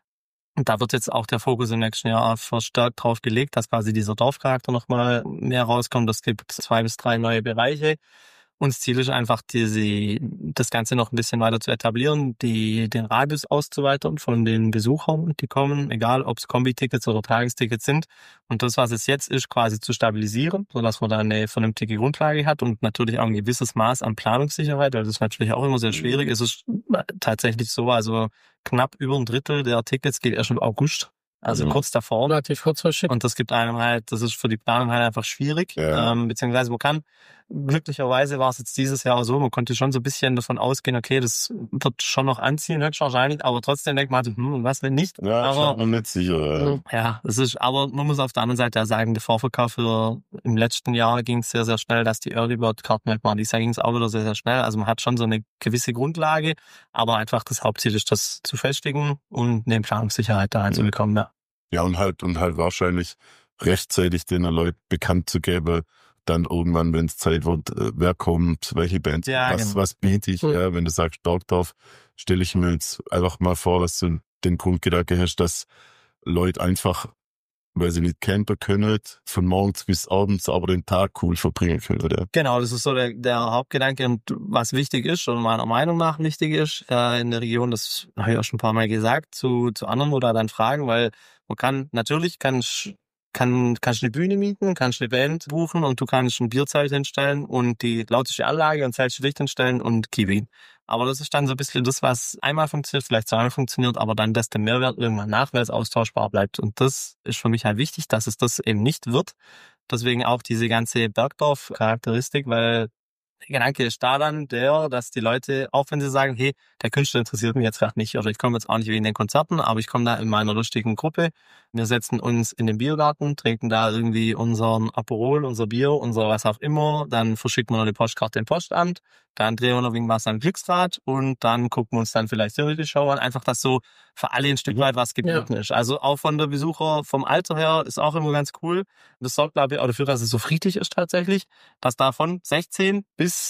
Und da wird jetzt auch der Fokus im nächsten Jahr verstärkt drauf gelegt, dass quasi dieser Dorfcharakter nochmal mehr rauskommt. Es gibt zwei bis drei neue Bereiche. Und das Ziel ist einfach, diese, das Ganze noch ein bisschen weiter zu etablieren, die, den Radius auszuweitern von den Besuchern, die kommen, egal ob es Kombi-Tickets oder Tagestickets sind. Und das, was es jetzt ist, quasi zu stabilisieren, sodass man da eine vernünftige Grundlage hat und natürlich auch ein gewisses Maß an Planungssicherheit, weil das ist natürlich auch immer sehr schwierig. Es ist tatsächlich so, also knapp über ein Drittel der Tickets geht erst im August, also Ja. kurz davor. relativ kurzfristig. Und das gibt einem halt, das ist für die Planung halt einfach schwierig. Ja. Ähm, beziehungsweise man kann, glücklicherweise war es jetzt dieses Jahr so, man konnte schon so ein bisschen davon ausgehen, okay, das wird schon noch anziehen, höchstwahrscheinlich, aber trotzdem denkt man, hm, was wenn nicht? Ja, ich aber bin mir nicht sicher. Ja. ja, es ist, aber man muss auf der anderen Seite ja sagen, der Vorverkauf für, im letzten Jahr ging es sehr, sehr schnell, dass die Early Bird Karten weg waren. Dieses Jahr ging es auch wieder sehr, sehr schnell. Also man hat schon so eine gewisse Grundlage, aber einfach das Hauptziel ist, das zu festigen und eine Planungssicherheit da reinzubekommen, ja. Ja, und halt, und halt wahrscheinlich rechtzeitig den Leuten bekannt zu geben, dann irgendwann, wenn es Zeit wird, äh, wer kommt, welche Band, Ja, was, genau. was biete ich, Mhm. ja, wenn du sagst Bergdorf, stelle ich mir jetzt einfach mal vor, dass du den Grundgedanke hast, dass Leute einfach, weil sie nicht campen können, von morgens bis abends aber den Tag cool verbringen können, oder? Genau, das ist so der, der Hauptgedanke und was wichtig ist oder meiner Meinung nach wichtig ist äh, in der Region, das habe ich auch schon ein paar Mal gesagt, zu, zu anderen oder dann fragen, weil man kann, natürlich kann ich kann, kannst du eine Bühne mieten, kannst eine Band buchen und du kannst ein Bierzelt hinstellen und die lauteste Anlage und Zeltchen Licht hinstellen und Kiwi. Aber das ist dann so ein bisschen das, was einmal funktioniert, vielleicht zweimal funktioniert, aber dann das der Mehrwert irgendwann nach, weil es austauschbar bleibt. Und das ist für mich halt wichtig, dass es das eben nicht wird. Deswegen auch diese ganze Bergdorf-Charakteristik, weil der Gedanke ist da dann der, dass die Leute, auch wenn sie sagen, hey, der Künstler interessiert mich jetzt gerade nicht oder ich komme jetzt auch nicht wegen den Konzerten, aber ich komme da in meiner lustigen Gruppe, wir setzen uns in den Biergarten, trinken da irgendwie unseren Aperol, unser Bier, unser was auch immer, dann verschicken wir noch eine Postkarte im Postamt, dann drehen wir noch irgendwas am Glücksrad und dann gucken wir uns dann vielleicht die Show an, einfach, dass so für alle ein Stück weit was geboten ist. Also auch von der Besucher, vom Alter her, ist auch immer ganz cool. Das sorgt, glaube ich, auch dafür, dass es so friedlich ist tatsächlich, dass da von sechzehn bis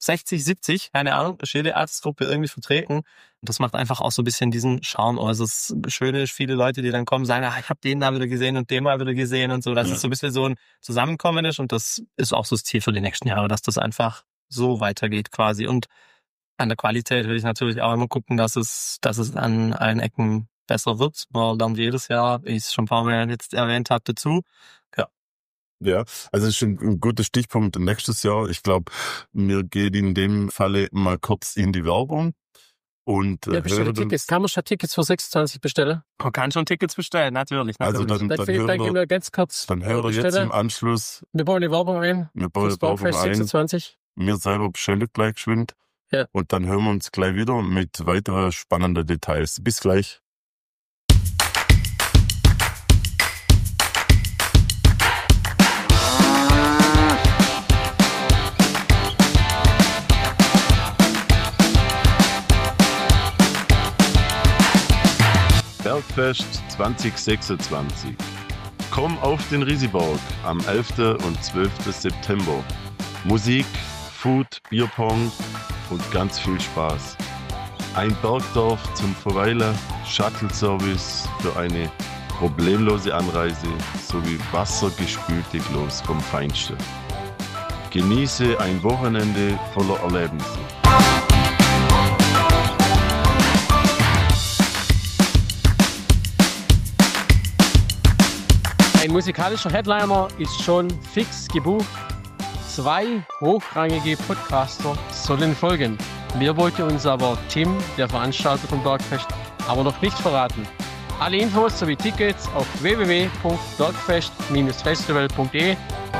sechzig, siebzig, keine Ahnung, ist jede Altersgruppe irgendwie vertreten. Und das macht einfach auch so ein bisschen diesen Charme aus. Das Schöne ist, viele Leute, die dann kommen, sagen, ah, ich habe den da wieder gesehen und den mal wieder gesehen und so, dass Ja. es so ein bisschen so ein Zusammenkommen ist und das ist auch so das Ziel für die nächsten Jahre, dass das einfach so weitergeht quasi. Und an der Qualität will ich natürlich auch immer gucken, dass es, dass es an allen Ecken besser wird. Man lernt jedes Jahr, wie ich es schon ein paar Mal jetzt erwähnt habe, dazu. Ja. Ja, also es ist ein, ein guter Stichpunkt nächstes Jahr. Ich glaube, mir geht in dem Falle mal kurz in die Werbung und Ja, äh, bestelle hören Tickets. Kann man schon Tickets für sechsundzwanzig bestellen? Man kann schon Tickets bestellen, natürlich. Also natürlich. dann, Dann, dann, dann, dann gehen hören wir, wir ganz kurz. dann hören wir jetzt bestellen. im Anschluss, Wir bauen eine Werbung ein. wir bauen Fürs die Werbung Bergfest ein, sechsundzwanzig. wir selber bestellen gleich geschwind Ja. und dann hören wir uns gleich wieder mit weiteren spannenden Details. Bis gleich. Bergfest zwanzig sechsundzwanzig. Komm auf den Risiborg am elften und zwölften September. Musik, Food, Bierpong und ganz viel Spaß. Ein Bergdorf zum Verweilen, Shuttle-Service für eine problemlose Anreise sowie wassergespülte Klos vom Feinsten. Genieße ein Wochenende voller Erlebnisse. Ein musikalischer Headliner ist schon fix gebucht. Zwei hochrangige Podcaster sollen folgen. Wir wollten uns aber Tim, der Veranstalter vom Bergfest, aber noch nicht verraten. Alle Infos sowie Tickets auf w w w punkt bergfest festival punkt d e.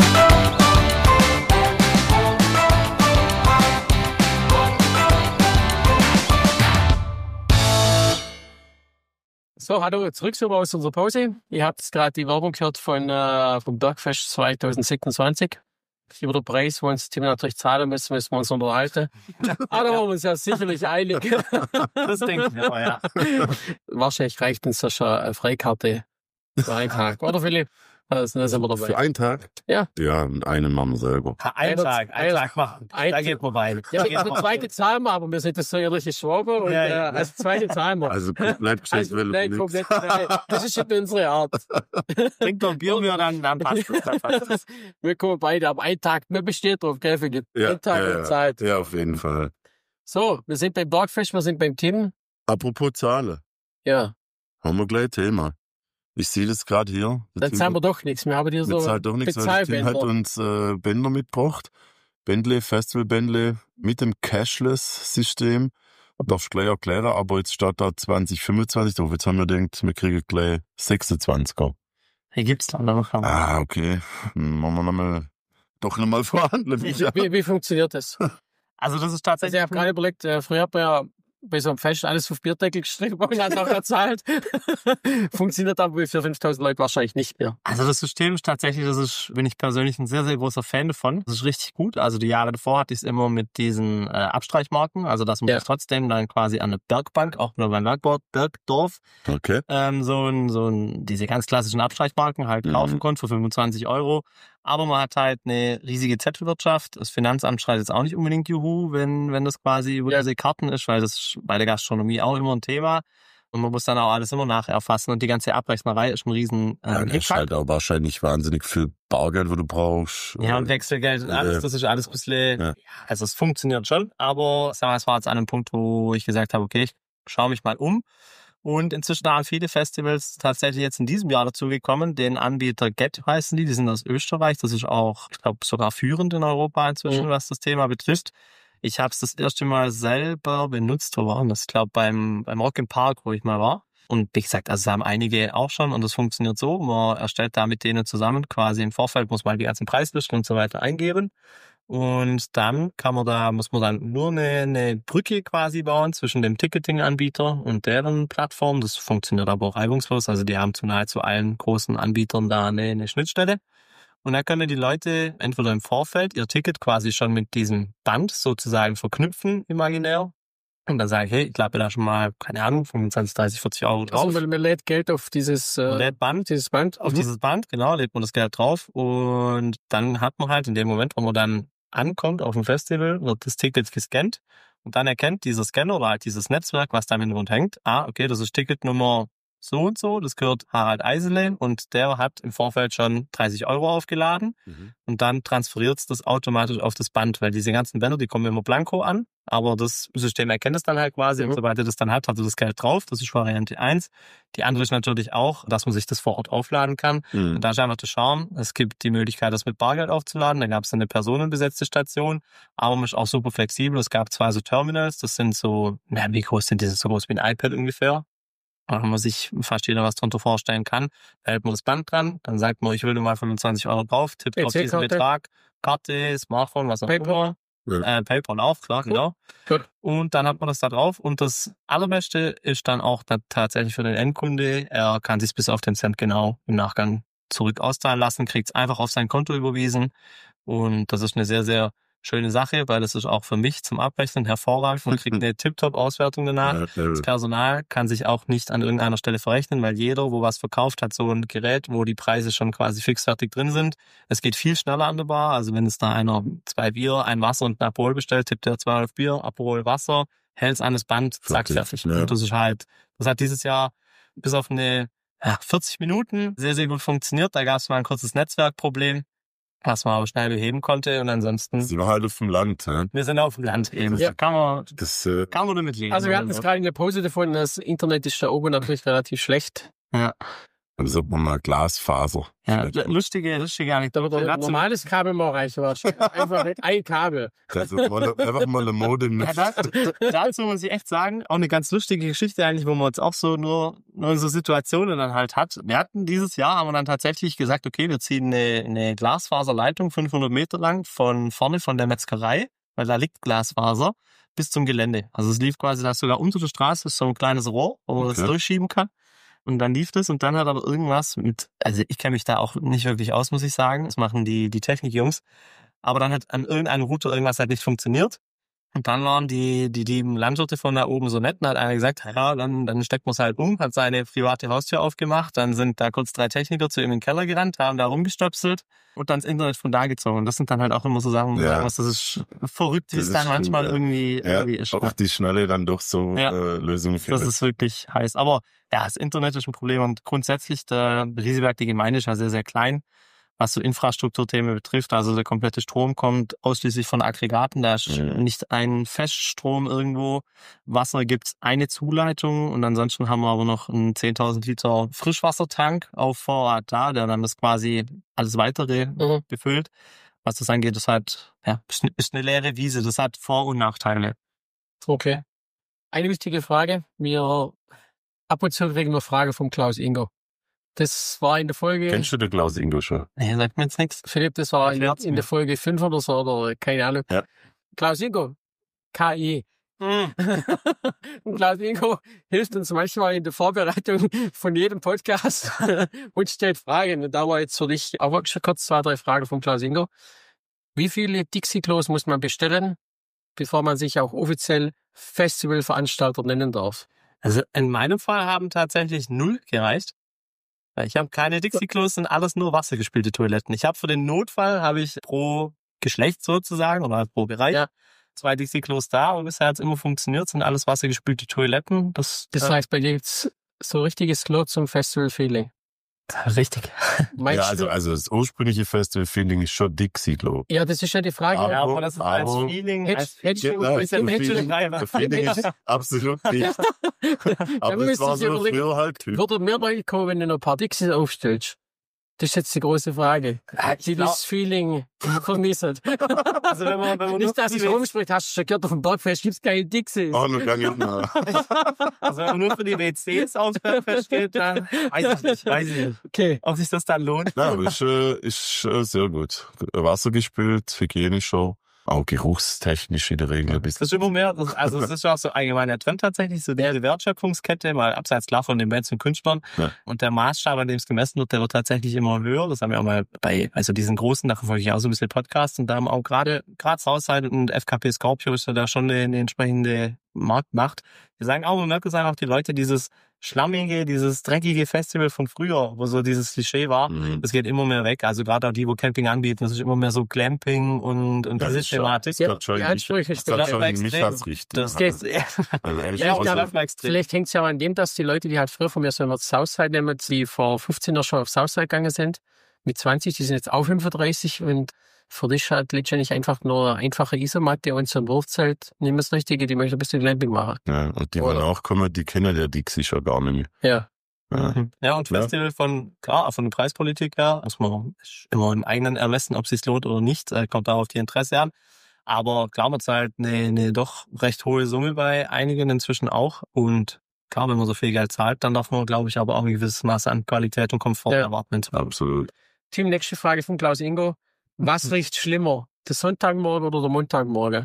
So, hallo, zurück so aus unserer Pause. Ihr habt gerade die Werbung gehört von, äh, vom Bergfest zwanzig sechsundzwanzig. Über den Preis, wo uns Tim natürlich zahlen müssen, müssen wir uns unterhalten. Aber da waren wir uns ja sicherlich einig. Das denke ich mir, ja. Wahrscheinlich reicht uns ja schon eine Freikarte für einen Tag. Oder Philipp? Also, da sind wir Für dabei. einen Tag? Ja. Ja, und einen machen wir selber. Ein Tag, ein Tag machen. Ein- Da geht man rein. Ja, der zweite zahlen wir, aber wir sind das so ehrliche Schwaber und Ja, ja. äh, als zweite zahlen wir. Also komplett geschenkt Also, will nein, ich komm, nichts. nicht, nein, das ist nicht unsere Art. Trink doch ein Bier mehr, dann, dann passt es. Dann passt es. Wir kommen beide, aber ein Tag, wir bestehen drauf, gell, Philipp? Ja, ein Tag ja, und ja. Zeit. Ja, auf jeden Fall. So, wir sind beim Bergfest, wir sind beim Tim. Apropos Zahlen, Ja, haben wir gleich Thema. Ich sehe das gerade hier. dann zahlen wir doch nichts. Wir haben hier so Wir zahlen doch nichts, weil Tim hat Bezahlbänder. uns äh, Bänder mitgebracht. Bändle, Festivalbändle mit dem Cashless-System. Darfst gleich erklären, aber jetzt steht da zwanzig fünfundzwanzig drauf. Jetzt haben wir gedacht, wir kriegen gleich sechsundzwanziger. Hier gibt's dann noch. Ah, okay. Hm, machen wir nochmal, doch nochmal verhandeln. Micha. Wie, wie funktioniert das? Also das ist Also tatsächlich... ich habe gerade überlegt, äh, früher hat man ja bei so einem Fest alles auf Bierdeckel geschrieben und hat auch erzahlt. Funktioniert aber für fünftausend Leute wahrscheinlich nicht mehr. Also das System ist tatsächlich, das ist, bin ich persönlich ein sehr, sehr großer Fan davon. Das ist richtig gut. Also die Jahre davor hatte ich es immer mit diesen äh, Abstreichmarken, also dass man Ja. sich trotzdem dann quasi an eine Bergbank, auch nur beim Bergbord, Bergdorf, Okay. ähm, so ein, so ein, diese ganz klassischen Abstreichmarken halt Mhm. kaufen konnte für fünfundzwanzig Euro. Aber man hat halt eine riesige Zettelwirtschaft. Das Finanzamt schreit jetzt auch nicht unbedingt Juhu, wenn, wenn das quasi über Ja. diese Karten ist, weil das ist bei der Gastronomie auch immer ein Thema. Und man muss dann auch alles immer nacherfassen. Und die ganze Abrechnerei ist ein riesen äh, Ja, das ist Hickhack. halt auch wahrscheinlich wahnsinnig viel Bargeld, wo du brauchst. Ja, und Wechselgeld und alles, Äh, das ist alles ein bisschen, ja. ja. Also es funktioniert schon, aber sag mal, es war jetzt an einem Punkt, wo ich gesagt habe, okay, ich schaue mich mal um. Und inzwischen haben viele Festivals tatsächlich jetzt in diesem Jahr dazugekommen. Den Anbieter Get heißen die, die sind aus Österreich. Das ist auch, ich glaube, sogar führend in Europa inzwischen, Mhm. was das Thema betrifft. Ich habe es das erste Mal selber benutzt, wo war das? Ich glaube, beim, beim Rock im Park, wo ich mal war. Und wie gesagt, also es haben einige auch schon und das funktioniert so. Man erstellt da mit denen zusammen quasi im Vorfeld, muss man die ganzen Preislisten und so weiter eingeben. Und dann kann man da, muss man dann nur eine, eine Brücke quasi bauen zwischen dem Ticketing-Anbieter und deren Plattform. Das funktioniert aber auch reibungslos. Also die haben zu nahezu allen großen Anbietern da eine, eine Schnittstelle. Und dann können die Leute entweder im Vorfeld ihr Ticket quasi schon mit diesem Band sozusagen verknüpfen, imaginär. Und dann sage ich, hey, ich klappe da schon mal, keine Ahnung, fünfundzwanzig, dreißig, vierzig Euro drauf. Also man, man lädt Geld auf dieses, Man äh, lädt Band dieses Band. auf Mhm. dieses Band, genau, lädt man das Geld drauf und dann hat man halt in dem Moment, wo man dann ankommt auf dem Festival, wird das Ticket gescannt und dann erkennt dieser Scanner oder halt dieses Netzwerk, was da im Hintergrund hängt, ah, okay, das ist Ticketnummer so und so, das gehört Harald Eisele und der hat im Vorfeld schon dreißig Euro aufgeladen Mhm. und dann transferiert es das automatisch auf das Band, weil diese ganzen Bänder, die kommen immer blanko an, aber das System erkennt es dann halt quasi Mhm. und sobald er das dann hat, hat er das Geld drauf, das ist Variante eins. Die andere ist natürlich auch, dass man sich das vor Ort aufladen kann. Mhm. Und da ist einfach der Charme, es gibt die Möglichkeit, das mit Bargeld aufzuladen, da gab es eine personenbesetzte Station, aber man ist auch super flexibel, es gab zwei so Terminals, das sind so, na, wie groß sind die, so groß wie ein iPad ungefähr. Da kann man sich fast jeder was drunter vorstellen kann. Da hält man das Band dran, dann sagt man, ich will nur mal fünfundzwanzig Euro drauf, tippt auf diesen P C-Karte. Betrag, Karte, Smartphone, was auch PayPal. immer. Äh, PayPal auch, klar, genau. Gut. Und dann hat man das da drauf. Und das Allerbeste ist dann auch da tatsächlich für den Endkunde, er kann sich bis auf den Cent genau im Nachgang zurück auszahlen lassen, kriegt es einfach auf sein Konto überwiesen. Und das ist eine sehr, sehr schöne Sache, weil das ist auch für mich zum Abrechnen hervorragend. Man kriegt eine Tip-Top-Auswertung danach. Ja, ja. Das Personal kann sich auch nicht an irgendeiner Stelle verrechnen, weil jeder, wo was verkauft, hat so ein Gerät, wo die Preise schon quasi fixfertig drin sind. Es geht viel schneller an der Bar. Also wenn es da einer zwei Bier, ein Wasser und ein Aperol bestellt, tippt er zwei auf Bier, Aperol, Wasser, hält es an das Band, zack, Fertig, fertig. ja. Und das ist halt, das hat dieses Jahr bis auf eine ja, vierzig Minuten sehr, sehr gut funktioniert. Da gab es mal ein kurzes Netzwerkproblem, was man aber schnell beheben konnte. Und ansonsten, Sie war halt auf dem Land. Ja. wir sind auf dem Land eben. Ja. Da kann man, Das, äh, kann man damit leben. Also wir hatten es gerade in der Pause davon, das Internet ist da oben natürlich relativ schlecht. Ja. dann sollte man mal Glasfaser. Ja, Vielleicht- lustige, lustige Da Anekdote. wird ein Dazu- normales Kabel mal reichen. Einfach nicht ein Kabel. Also mal, einfach mal eine Mode mit. Ja, dazu, dazu muss ich echt sagen, auch eine ganz lustige Geschichte eigentlich, wo man jetzt auch so nur, nur so Situationen dann halt hat. Wir hatten dieses Jahr, haben wir dann tatsächlich gesagt, okay, wir ziehen eine, eine Glasfaserleitung fünfhundert Meter lang von vorne von der Metzgerei, weil da liegt Glasfaser, bis zum Gelände. Also es lief quasi, da ist sogar unter der Straße ist so ein kleines Rohr, wo man das Okay. durchschieben kann. Und dann lief das und dann hat aber irgendwas mit, also ich kenne mich da auch nicht wirklich aus, muss ich sagen. Das machen die, die Technikjungs. Aber dann hat an irgendeinem Router irgendwas halt nicht funktioniert. Und dann waren die, die, die Landwirte von da oben so nett und hat einer gesagt, ja, dann, dann steckt man es halt um, hat seine private Haustür aufgemacht, dann sind da kurz drei Techniker zu ihm in den Keller gerannt, haben da rumgestöpselt und dann das Internet von da gezogen. Und das sind dann halt auch immer so Sachen, wo Ja. du sagst, das ist verrückt, wie Das es ist dann cool, manchmal ja. irgendwie, Ja, irgendwie ist. auf die Schnelle dann doch so Ja. äh, Lösungen Das finden. ist wirklich heiß. Aber ja, das Internet ist ein Problem und grundsätzlich der Rieseberg, die Gemeinde ist ja sehr, sehr klein, was so Infrastrukturthemen betrifft. Also der komplette Strom kommt ausschließlich von Aggregaten. Da ist Mhm. nicht ein Feststrom irgendwo. Wasser gibt's eine Zuleitung und ansonsten haben wir aber noch einen zehntausend Liter Frischwassertank auf Vorrat da, der dann das quasi alles weitere Mhm. befüllt. Was das angeht, ist halt, ja, ist eine- ist eine leere Wiese. Das hat Vor- und Nachteile. Okay. Eine wichtige Frage. Wir ab und zu kriegen wir Frage vom Klaus Ingo. Das war in der Folge, Kennst du den Klaus Ingo schon? Nee, sagt mir jetzt nichts. Philipp, das war in, Erklärt's in mir. der Folge fünf oder so, oder keine Ahnung. Ja. Klaus Ingo, K I. Und Klaus Ingo hilft uns manchmal in der Vorbereitung von jedem Podcast und stellt Fragen. Und da war jetzt für dich aber schon kurz zwei, drei Fragen von Klaus Ingo. Wie viele Dixie-Klos muss man bestellen, bevor man sich auch offiziell Festivalveranstalter nennen darf? Also in meinem Fall haben tatsächlich null gereicht. Weil Ich habe keine Dixie-Klos, sind alles nur wassergespülte Toiletten. Ich habe für den Notfall habe ich pro Geschlecht sozusagen oder halt pro Bereich Ja. zwei Dixie-Klos da und bisher hat es immer funktioniert, sind alles wassergespülte Toiletten. Das, Das äh, heißt, bei dir gibt's so richtiges Klo zum Festival-Feeling. richtig. Meinst Ja, also, du? also das ursprüngliche Festival-Feeling ist schon Dixie-Klo. Ja, das ist ja die Frage. Aber- Ja, aber das ist als aber- Feeling. Hättest- als hättest du- Genau, hättest das du- hättest du- Feeling, das Feeling ist absolut nicht. Aber das müsste war ich so überlegen, früher halt typisch. Würde mehr Leute kommen, wenn du noch ein paar Dixies aufstellst? Das ist jetzt die große Frage. ich Die glaub- das Feeling vermisst. Also wenn man, wenn man Nicht, dass nur ich für die- rumspricht, hast du schon gehört, auf dem Bergfest gibt's keine Dixies. Oh, noch gar nicht mehr. also wenn man nur für die W Cs aufs Bergfest geht, dann weiß ich nicht, weiß ich nicht, Okay. ob sich das dann lohnt. Ja, aber ist, äh, ist äh, sehr gut. Wasser gespült, hygienischer, auch geruchstechnisch in der Regel ein Das bisschen. ist immer mehr, das, also es ist auch so allgemeiner Trend tatsächlich, so die Wertschöpfungskette, mal abseits klar von den Bands und Künstlern. Ja. Und der Maßstab, an dem es gemessen wird, der wird tatsächlich immer höher. Das haben wir auch mal bei, also diesen großen, da verfolge ich auch so ein bisschen Podcasts und da haben auch gerade, gerade Southside und F K P Scorpio ist ja da schon eine, eine entsprechende Markt macht. Wir sagen auch, man merkt es einfach, die Leute, dieses schlammige, dieses dreckige Festival von früher, wo so dieses Klischee war, Mhm. das geht immer mehr weg. Also gerade auch die, wo Camping anbieten, das ist immer mehr so Glamping und, und Das diese ist schon- Thematik. das geht schon die in die- Ansprüche das geht das schon war in mich extrem. als Richtung. Das geht- Also ehrlich, Ja, also, ich glaube, extrem. Vielleicht hängt es ja auch an dem, dass die Leute, die halt früher von mir so immer Southside nehmen, die vor fünfzehn Jahren schon auf Southside gegangen sind, mit zwanzig, die sind jetzt auch fünfunddreißig und für dich halt letztendlich einfach nur eine einfache Isomatte und so ein Wurfzelt nicht mehr das Richtige, die möchten ein bisschen Glamping machen. ja, und die wollen Oder- auch kommen, die kennen ja Dixie schon gar nicht mehr. Ja. Ja. Ja, und Festival von, klar, von der Preispolitik her, muss man immer im eigenen ermessen, ob es sich lohnt oder nicht, äh, kommt auch auf die Interesse an. Aber klar, man zahlt eine, eine doch recht hohe Summe bei einigen inzwischen auch. Und klar, wenn man so viel Geld zahlt, dann darf man, glaube ich, aber auch ein gewisses Maß an Qualität und Komfort Ja. erwarten. Absolut. Team, nächste Frage von Klaus Ingo. Was riecht schlimmer? Der Sonntagmorgen oder der Montagmorgen?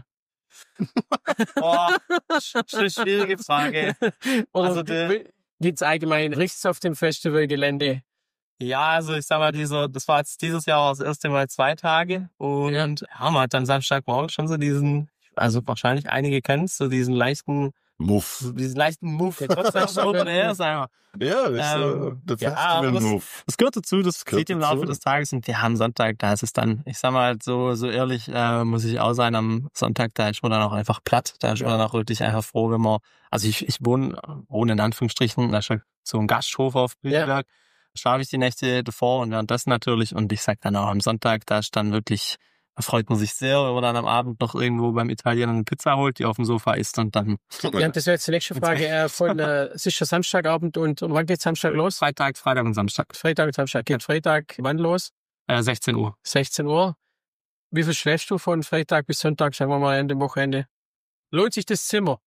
Boah, sch- sch- schwierige Frage. Oder Also der- gibt's allgemein, riecht's auf dem Festivalgelände? Ja, also ich sag mal, dieser, das war jetzt dieses Jahr das erste Mal zwei Tage und ja, man hat dann Samstagmorgen schon so diesen, also wahrscheinlich einige kennen es, so diesen leichten, Muff. diesen leichten Move. Trotzdem schon Open Air, sagen wir. Ja, das ist Ähm, äh, der ja, aber das- Festival-Move. Das gehört dazu, das gehört zieht im Laufe dazu. des Tages und wir haben Sonntag, da ist es dann, ich sag mal so, so ehrlich, äh, muss ich auch sein, am Sonntag, da ist man dann auch einfach platt, da ist man dann auch wirklich einfach froh, wenn man, also ich, ich wohne, wohne in Anführungsstrichen, da ist ja so ein Gasthof auf Bilderberg, da schlafe ich die Nächte davor und währenddessen natürlich und ich sag dann auch am Sonntag, da ist dann wirklich, da freut man sich sehr, wenn man dann am Abend noch irgendwo beim Italiener eine Pizza holt, die auf dem Sofa isst und dann Ja, das wäre jetzt die nächste Frage. Äh, von, äh, es ist ja Samstagabend und, und wann geht's Samstag los? Freitag, Freitag und Samstag, Freitag und Samstag. Geht Freitag wann los? äh, sechzehn Uhr. sechzehn Uhr. Wie viel schläfst du von Freitag bis Sonntag, sagen wir mal, Ende Wochenende? Lohnt sich das Zimmer?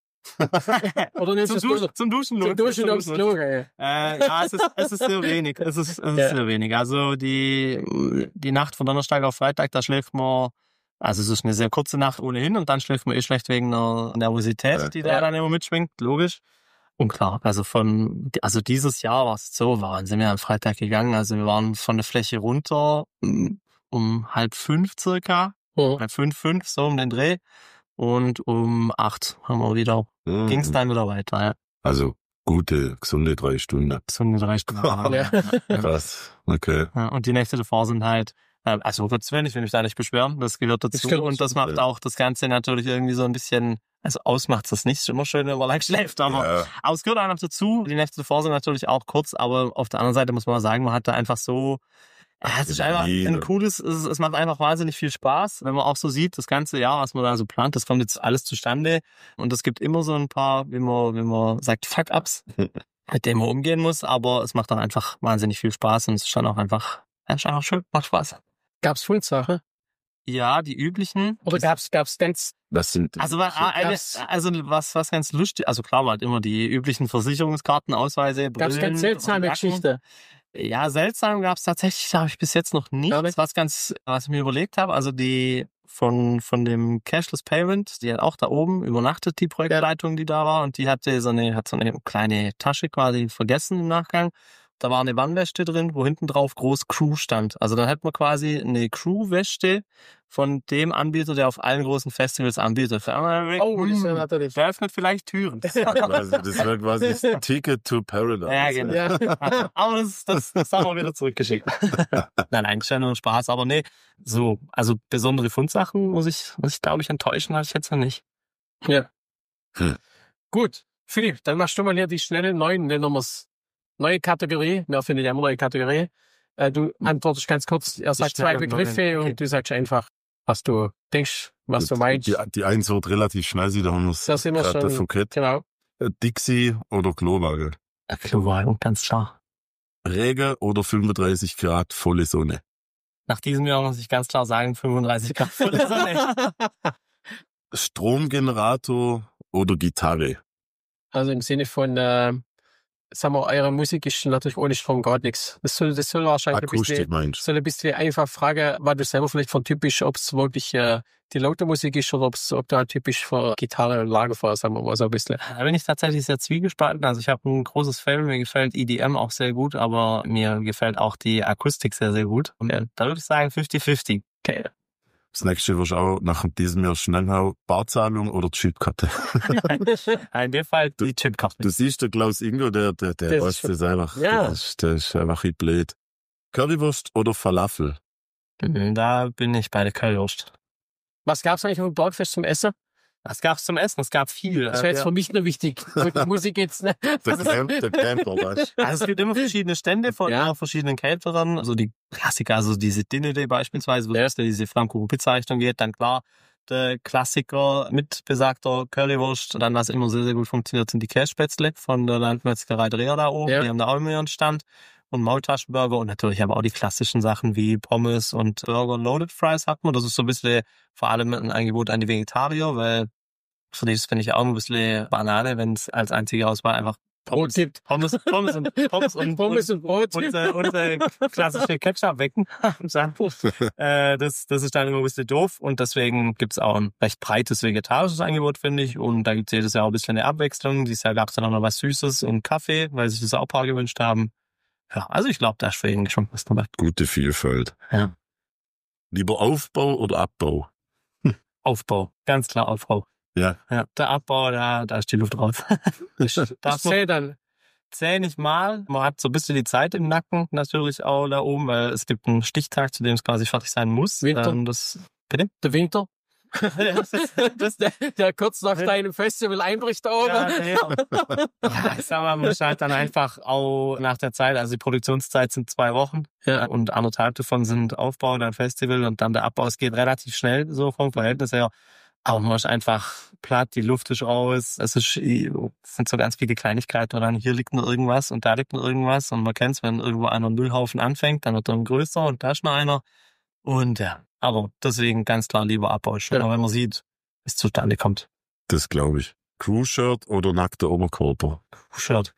Oder nimmst Zum, du das Duschen, zum Duschen, zum lohnt Duschen sich, aufs zum Klo? Ey. Äh, ja, es ist, es ist sehr wenig. Es ist, es ist Ja. sehr wenig. Also die, die Nacht von Donnerstag auf Freitag, da schläft man, also es ist eine sehr kurze Nacht ohnehin und dann schläft man eh schlecht wegen einer Nervosität, die da Ja. dann immer mitschwingt, logisch. Und klar, also von, also dieses Jahr war es so, waren sind wir am Freitag gegangen, also wir waren von der Fläche runter um, um halb fünf circa, Mhm. halb fünf, fünf, so um den Dreh. Und um acht haben wir wieder, Mhm. ging's dann wieder weiter, ja. Also gute, gesunde drei Stunden. So eine drei Stunden. Ja. Krass. Okay. Ja, und die Nächte davor sind halt, äh, also Gottes Willen, ich will mich da nicht beschweren, das gehört dazu. Das gehört und das macht Ja. auch das Ganze natürlich irgendwie so ein bisschen, also ausmacht das nicht, ist immer schön, wenn man lang schläft, aber, Ja. aber es gehört auch noch dazu. Die Nächte davor sind natürlich auch kurz, aber auf der anderen Seite muss man mal sagen, man hat da einfach so, ja, es ist einfach Jeder. ein cooles, es, es macht einfach wahnsinnig viel Spaß, wenn man auch so sieht, das ganze Jahr, was man da so plant, das kommt jetzt alles zustande und es gibt immer so ein paar, wie man, wie man sagt, Fuck-Ups, mit denen man umgehen muss, aber es macht dann einfach wahnsinnig viel Spaß und es ist schon auch einfach, ja, ist einfach schön, macht Spaß. Gab's Fundsache? Ja, die üblichen. Oder gab's, gab's Dance? Das sind Also, war eine, gab's- also was, was ganz lustig, also klar, man hat immer die üblichen Versicherungskarten, Ausweise, Gab's Brillen ganz seltsame und Jacken. Geschichte? Ja, seltsam gab's tatsächlich, habe ich bis jetzt noch nicht. Ja, nicht? Was ganz, was ich mir überlegt habe, also die von von dem Cashless Payment, die hat auch da oben übernachtet, die Projektleitung, die da war, und die hatte so eine, hat so eine kleine Tasche quasi vergessen im Nachgang. Da war eine Wannweste drin, wo hinten drauf groß Crew stand. Also dann hätte man quasi eine Crew-Wäsche von dem Anbieter, der auf allen großen Festivals anbietet. Oh, das wäre natürlich. Der öffnet vielleicht Türen. quasi, das wäre quasi das Ticket to Paradise. Ja, genau. Ja. Aber das, das, das haben wir wieder zurückgeschickt. nein, nein, ist ja nur Spaß. Aber nee, so, also besondere Fundsachen muss ich, muss ich glaube ich enttäuschen, habe ich jetzt noch nicht. Ja. Hm. Gut. Philipp, dann machst du mal hier die schnelle neuen, nennen wir's. Neue Kategorie. Wir finden ja immer neue Kategorie. Äh, du antwortest ganz kurz. Er sagt zwei schnelle Begriffe neuen, okay. und du sagst einfach, was du denkst, was du meinst. Die, die eins wird relativ schnell sein, da haben wir es Da sind wir gerade schon. davon geredet. Genau. Äh, Dixie oder Klowagel. Klowagen, ganz klar. Regen oder fünfunddreißig Grad volle Sonne. Nach diesem Jahr muss ich ganz klar sagen, fünfunddreißig Grad volle Sonne. Stromgenerator oder Gitarre. Also im Sinne von, äh, sagen wir, eure Musik ist natürlich ohne Strom gar nichts. Das soll, das soll wahrscheinlich ein Akustik bisschen, meinst soll ein bisschen einfach fragen, was du selber vielleicht von typisch, ob es wirklich äh, die laute Musik ist oder ob's, ob du halt typisch für Gitarre und Lagerfeuer, sagen wir mal so ein bisschen. Da bin ich tatsächlich sehr zwiegespalten. Also ich habe ein großes Fable, mir gefällt E D M auch sehr gut, aber mir gefällt auch die Akustik sehr, sehr gut. Und Ja. da würde ich sagen fünfzig fünfzig. Okay. Das nächste wirst du auch nach diesem Jahr schnell haben, Barzahlung oder Chipkarte. In dem Fall die Chipkarte. Du siehst, der Klaus Ingo, der, der, der Der weiß ist das einfach. Ja. Der ist, der ist einfach ein blöd. Currywurst oder Falafel? Da bin ich bei der Currywurst. Was gab's eigentlich auf dem Bergfest zum Essen? Was gab's zum Essen? Es gab viel. Das wäre jetzt für mich nur wichtig. Gut, die Musik jetzt nicht. Der Camp, der Camper, weißt du? Also es gibt immer verschiedene Stände von Ja. ja. verschiedenen Caterern. Also die Klassiker, also diese Dinner Day beispielsweise, wo Ja. es diese Flammkuchen-Pizza-Richtung geht, dann klar der Klassiker mit besagter Currywurst. Dann, was immer sehr, sehr gut funktioniert, sind die Kässpätzle von der Landmetzgerei Dreher da oben. Ja. Die haben da auch immer ihren Stand. Und Maultaschenburger und natürlich aber auch die klassischen Sachen wie Pommes und Burger Loaded Fries hat man. Das ist so ein bisschen vor allem ein Angebot an die Vegetarier, weil für die finde ich auch ein bisschen Banane, wenn es als einzige Auswahl einfach Brot gibt. Pommes, Pommes und Pommes und, Pommes und Brot. und, und, und äh, klassische Ketchup wecken. äh, das, das ist dann immer ein bisschen doof und deswegen gibt's auch ein recht breites vegetarisches Angebot, finde ich. Und da gibt's jedes Jahr auch ein bisschen eine Abwechslung. Dieses Jahr gab's dann auch noch was Süßes und Kaffee, weil sich das auch ein paar gewünscht haben. Ja, also ich glaube, da ist für jeden Geschmack was dabei. Gute Vielfalt. Ja. Lieber Aufbau oder Abbau? Aufbau, ganz klar Aufbau. Ja. Ja, der Abbau, da, da ist die Luft raus. Das Darf man zählt dann. zähl nicht mal. Man hat so ein bisschen die Zeit im Nacken natürlich auch da oben, weil es gibt einen Stichtag, zu dem es quasi fertig sein muss. Winter. Ähm, das, bitte? Der Winter. das, das, Der, der kurz nach deinem Festival einbricht da oben. ja, nee. ja, ich sag mal, man muss halt dann einfach auch nach der Zeit, also die Produktionszeit sind zwei Wochen Ja. und anderthalb davon sind Aufbau, dann Festival und dann der Abbau. Es geht relativ schnell, so vom Verhältnis her. Aber man ist einfach platt, die Luft ist aus, es ist, es sind so ganz viele Kleinigkeiten und dann hier liegt nur irgendwas und da liegt nur irgendwas und man kennt's, wenn irgendwo einer Müllhaufen anfängt, dann wird er größer und da ist noch einer und ja, aber deswegen ganz klar lieber Abbau, schon Genau. mal, wenn man sieht, wie es zustande kommt. Das glaube ich. Crew-Shirt oder nackter Oberkörper? Shirt.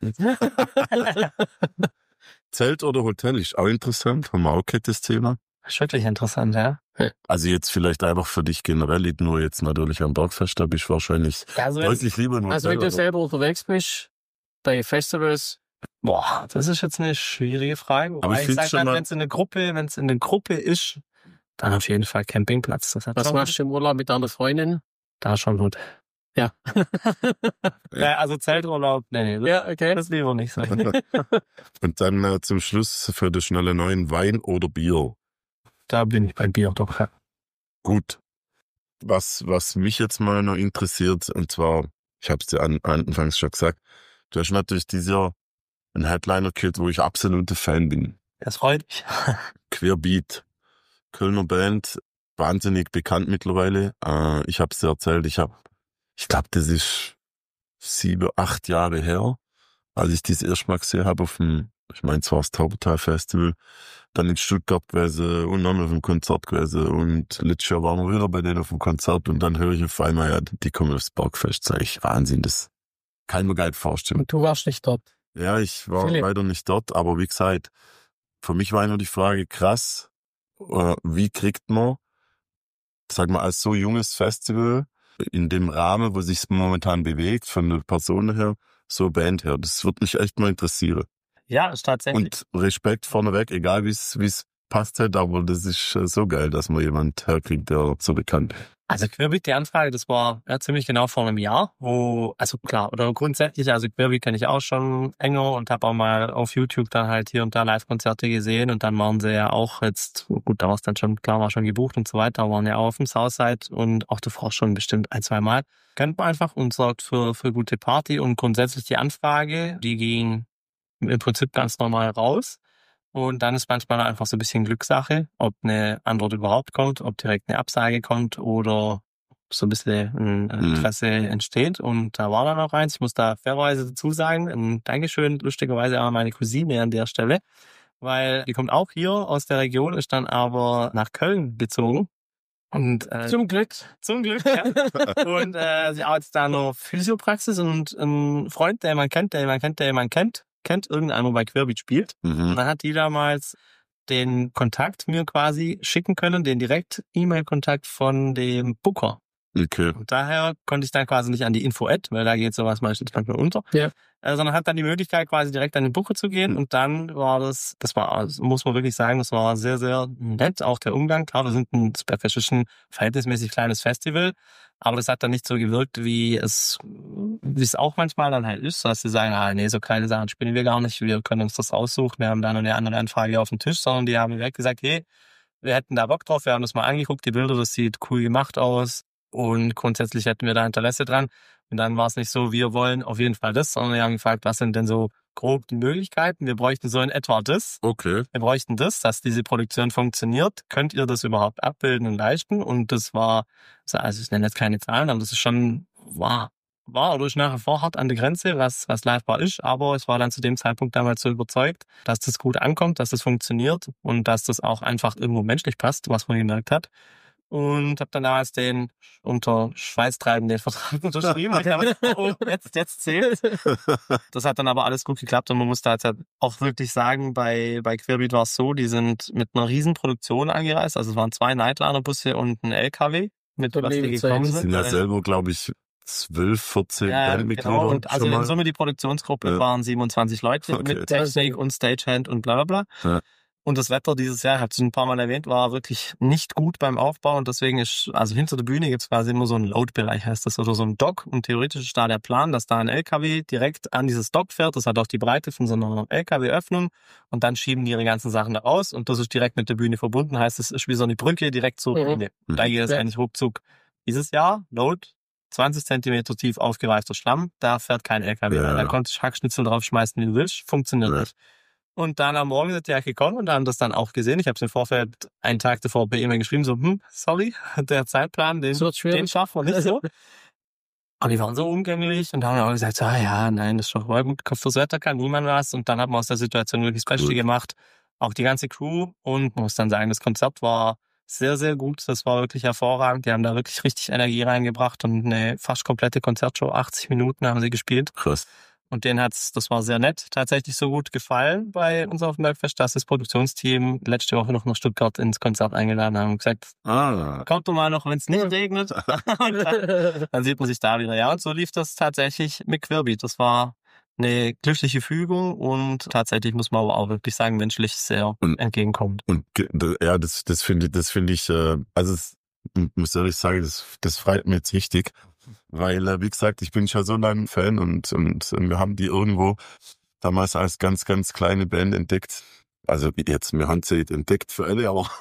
Zelt oder Hotel ist auch interessant. Haben wir auch gehabt, das Thema. Ist wirklich interessant, ja. Also jetzt vielleicht einfach für dich generell, nicht nur jetzt natürlich am Bergfest, da bist du wahrscheinlich Also, deutlich lieber im Hotel. Also wenn du oder? selber unterwegs bist, bei Festivals, boah, das ist jetzt eine schwierige Frage. Aber ich ich find's sag schon halt, mal- wenn es in eine Gruppe, wenn es in eine Gruppe ist, dann auf jeden Fall Campingplatz. Das hat was schon, machst du im Urlaub mit deiner Freundin? da schon gut. Ja. ja. Also Zelturlaub, nee, nee, Ja, okay. das lieber nicht sein. Und dann äh, zum Schluss für die schnelle neuen Wein oder Bier. Da bin ich beim Bier doch. Ja. Gut. Was, was mich jetzt mal noch interessiert, und zwar, ich habe es dir an, anfangs schon gesagt, du hast natürlich dieses Jahr einen Headliner gekriegt, wo ich absoluter Fan bin. Das freut mich. Querbeat. Kölner Band, wahnsinnig bekannt mittlerweile. Äh, ich habe es dir erzählt, ich habe, ich glaube, das ist sieben, acht Jahre her, als ich das erste Mal gesehen habe auf dem, ich meine, zwar das Taubertal Festival, dann in Stuttgart gewesen und dann auf dem Konzert gewesen und letztes Jahr waren wir wieder bei denen auf dem Konzert und dann höre ich auf einmal, ja, die kommen aufs Bergfest, sag ich, Wahnsinn, das kann man gar nicht vorstellen. Und du warst nicht dort. Ja, ich war Philipp. leider nicht dort, aber wie gesagt, für mich war nur die Frage, krass, äh, wie kriegt man, sag mal, als so junges Festival in dem Rahmen, wo sich momentan bewegt, von der Person her, so Band her. Das würde mich echt mal interessieren. Ja, ist tatsächlich. Und Respekt vorneweg, egal wie es wie es passt hat, aber das ist äh, so geil, dass man jemand herkriegt, der so bekannt ist. Also Querbeat, die Anfrage, das war ja ziemlich genau vor einem Jahr, wo, also klar, oder grundsätzlich, also Querbeat kenne ich auch schon enger und habe auch mal auf YouTube dann halt hier und da Live-Konzerte gesehen und dann waren sie ja auch jetzt, gut, da war es dann schon, klar, war schon gebucht und so weiter, waren ja auch auf dem Southside und auch davor schon bestimmt ein, zwei Mal. Kennt man einfach und sorgt für, für gute Party und grundsätzlich die Anfrage, die ging im Prinzip ganz normal raus. Und dann ist manchmal einfach so ein bisschen Glückssache, ob eine Antwort überhaupt kommt, ob direkt eine Absage kommt oder so ein bisschen ein Interesse mhm. entsteht. Und da war dann auch eins, ich muss da fairerweise dazu sagen, ein Dankeschön, lustigerweise auch meine Cousine an der Stelle, weil die kommt auch hier aus der Region, ist dann aber nach Köln gezogen. Und äh, Zum Glück. Zum Glück, ja. Und äh, sie arbeitet da noch Physiopraxis und ein Freund, der man kennt, der man kennt, der man kennt, kennt irgendeiner bei Querbeat spielt. Mhm. Und dann hat die damals den Kontakt mir quasi schicken können, den direkt E-Mail-Kontakt von dem Booker Okay. Und daher konnte ich dann quasi nicht an die Info-Ad, weil da geht sowas meistens manchmal unter, Ja. äh, sondern hat dann die Möglichkeit, quasi direkt an den Buche zu gehen. Und dann war das, das war, also muss man wirklich sagen, das war sehr, sehr nett, auch der Umgang. Klar, wir sind ein Spearfish ist ein verhältnismäßig kleines Festival, aber das hat dann nicht so gewirkt, wie es, wie es auch manchmal dann halt ist, dass sie sagen, ah, nee, so kleine Sachen spielen wir gar nicht, wir können uns das aussuchen, wir haben da noch eine andere Anfrage auf dem Tisch, sondern die haben direkt gesagt, hey, wir hätten da Bock drauf, wir haben das mal angeguckt, die Bilder, das sieht cool gemacht aus. Und grundsätzlich hätten wir da Interesse dran. Und dann war es nicht so, wir wollen auf jeden Fall das, sondern wir haben gefragt, was sind denn so grob die Möglichkeiten? Wir bräuchten so in etwa das. Okay. Wir bräuchten das, dass diese Produktion funktioniert. Könnt ihr das überhaupt abbilden und leisten? Und das war, also ich nenne jetzt keine Zahlen, aber das ist schon, war, war oder ist nach wie vor hart an der Grenze, was, was leistbar ist. Aber es war dann zu dem Zeitpunkt damals so überzeugt, dass das gut ankommt, dass das funktioniert und dass das auch einfach irgendwo menschlich passt, was man gemerkt hat. Und habe dann damals den unter Schweißtreiben den Vertrag unterschrieben. Ich habe oh, jetzt, jetzt zählt. Das hat dann aber alles gut geklappt und man muss da jetzt halt auch wirklich sagen, bei, bei Querbeat war es so, die sind mit einer riesen Produktion angereist. Also es waren zwei Nightliner-Busse und ein L K W, mit was die gekommen sind. Sind ja selber, glaube ich, zwölf, vierzehn ja, Bandmitglieder. Genau. Und also schon in mal. Summe die Produktionsgruppe Ja. waren siebenundzwanzig Leute Okay. mit Technik und Stagehand und bla bla bla. Ja. Und das Wetter dieses Jahr, ich habe es ein paar Mal erwähnt, war wirklich nicht gut beim Aufbau und deswegen ist, also hinter der Bühne gibt es quasi immer so einen Load-Bereich, heißt das, oder so ein Dock und theoretisch ist da der Plan, dass da ein L K W direkt an dieses Dock fährt, das hat auch die Breite von so einer L K W-Öffnung und dann schieben die ihre ganzen Sachen da raus und das ist direkt mit der Bühne verbunden, heißt es ist wie so eine Brücke direkt zur Mhm. Bühne. Und da geht es Ja. eigentlich ruckzuck. Dieses Jahr, Load, zwanzig Zentimeter tief aufgereifter Schlamm, da fährt kein L K W. Ja. Da konntest du Hackschnitzel draufschmeißen, wie du willst, funktioniert Ja. nicht. Und dann am Morgen sind die ja gekommen und haben das dann auch gesehen. Ich habe es im Vorfeld einen Tag davor per E-Mail geschrieben, so, hm, sorry, der Zeitplan, den, So schwierig. den schaffen wir nicht so. Und die waren so umgänglich und haben auch gesagt, so, ah ja, nein, das ist doch voll gut, fürs Wetter kann niemand was. Und dann hat man aus der Situation wirklich das Beste Cool. gemacht. Auch die ganze Crew. Und man muss dann sagen, das Konzert war sehr, sehr gut. Das war wirklich hervorragend. Die haben da wirklich richtig Energie reingebracht und eine fast komplette Konzertshow, achtzig Minuten haben sie gespielt. Krass. Und denen hat's, das war sehr nett, tatsächlich so gut gefallen bei uns auf dem Bergfest, dass das Produktionsteam letzte Woche noch nach Stuttgart ins Konzert eingeladen haben und gesagt, Ah. kommt doch mal noch, wenn es nicht regnet. Und dann, dann sieht man sich da wieder. Ja, und so lief das tatsächlich mit Querbeat. Das war eine glückliche Fügung und tatsächlich muss man aber auch wirklich sagen, menschlich sehr Und- entgegenkommend. Und ge- d- ja, das, das finde ich, das finde ich, äh, also es, m- muss ehrlich sagen, das, das freut mich jetzt richtig, weil, äh, wie gesagt, ich bin schon so lange Fan und, und wir haben die irgendwo damals als ganz, ganz kleine Band entdeckt. Also jetzt, wir haben sie nicht entdeckt für alle, aber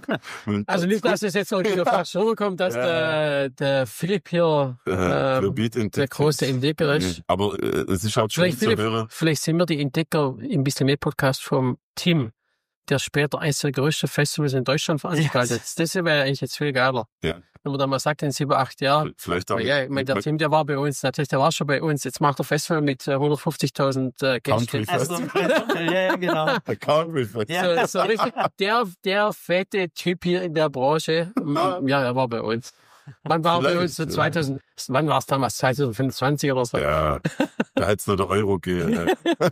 Also nicht, dass es jetzt noch wieder fast rüberkommt, dass Ja. der, der Philipp hier äh, ähm, Querbeat entdeckt. der große Entdecker ist. Aber äh, es ist halt schön Vielleicht, zu Philipp, hören. vielleicht sind wir die Entdecker im Bisschen mehr Podcast vom Tim, der später eines der größten Festivals in Deutschland veranstaltet. Das wäre eigentlich jetzt viel geiler. Ja. Wenn man dann mal sagt, in sieben, acht Jahren, Vielleicht auch aber ja, ich meine, der Tim, der war bei uns, natürlich, der war schon bei uns. Jetzt macht er Festival mit äh, hundertfünfzigtausend äh, Country Gästen. Fest. Also, ja, ja, genau. Account with Ja. So, so richtig, der, der fette Typ hier in der Branche, m- ja, er war bei uns. Wann war er bei Vielleicht, uns? So ja. zweitausend, wann war es damals? zwanzig fünfundzwanzig oder so? Ja, da hätte es nur der Euro gehen.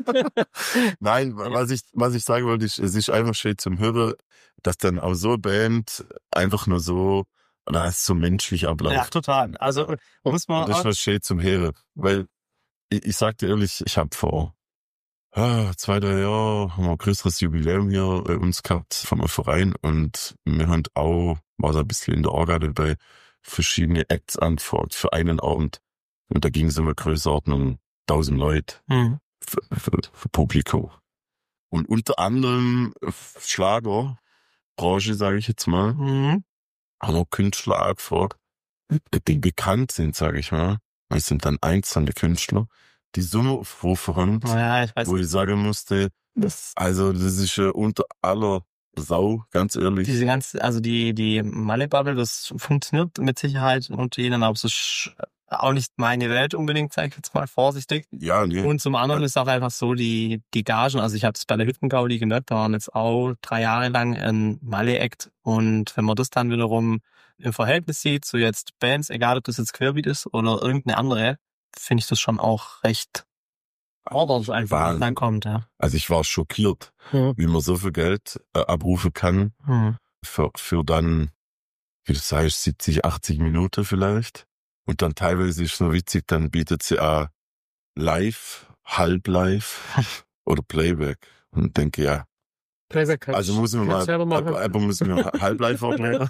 Nein, was ich, was ich sagen wollte, ist, es ist einfach schön zum Hören, dass dann auch so eine Band einfach nur so, oder es so menschlich abläuft. Ja, total. Also muss man Und das ist auch, was schön zum Hören. Weil, ich, ich sag dir ehrlich, ich habe vor ah, zwei, drei Jahren haben wir ein größeres Jubiläum hier bei uns gehabt vom Verein und wir haben auch, war so ein bisschen in der Orga dabei, verschiedene Acts anfragt für einen Abend. Und da ging es um eine Größenordnung tausend Leute Hm. für, für, für Publikum. Und unter anderem Schlagerbranche, sage ich jetzt mal, Mhm. haben wir Künstler angefragt, die bekannt sind, sage ich mal. Es sind dann einzelne Künstler, die Summe aufgerufen haben, Ja, ich weiß wo ich sagen musste, das, also das ist äh, unter aller Sau, ganz ehrlich. Diese ganze, also die, die Malle-Bubble, das funktioniert mit Sicherheit unter ihnen, aber es ist auch nicht meine Welt unbedingt, sage ich jetzt mal vorsichtig. Ja, nee. Und zum anderen ist auch einfach so, die, die Gagen, also ich habe es bei der Hüttengaudi gemerkt, da waren jetzt auch drei Jahre lang ein Malle-Act und wenn man das dann wiederum im Verhältnis sieht zu jetzt Bands, egal ob das jetzt Querbeat ist oder irgendeine andere, finde ich das schon auch recht ordentlich einfach, Wahnsinn. dann kommt, ja. Also ich war schockiert, Hm. wie man so viel Geld äh, abrufen kann Hm. für, für dann wie du sagst, siebzig, achtzig Minuten vielleicht. Und dann teilweise ist es noch witzig, dann bietet sie auch live, halb live oder Playback. Und denke, ja, Playback kannst, also muss man mal, selber machen. aber, aber muss man halb live erklären.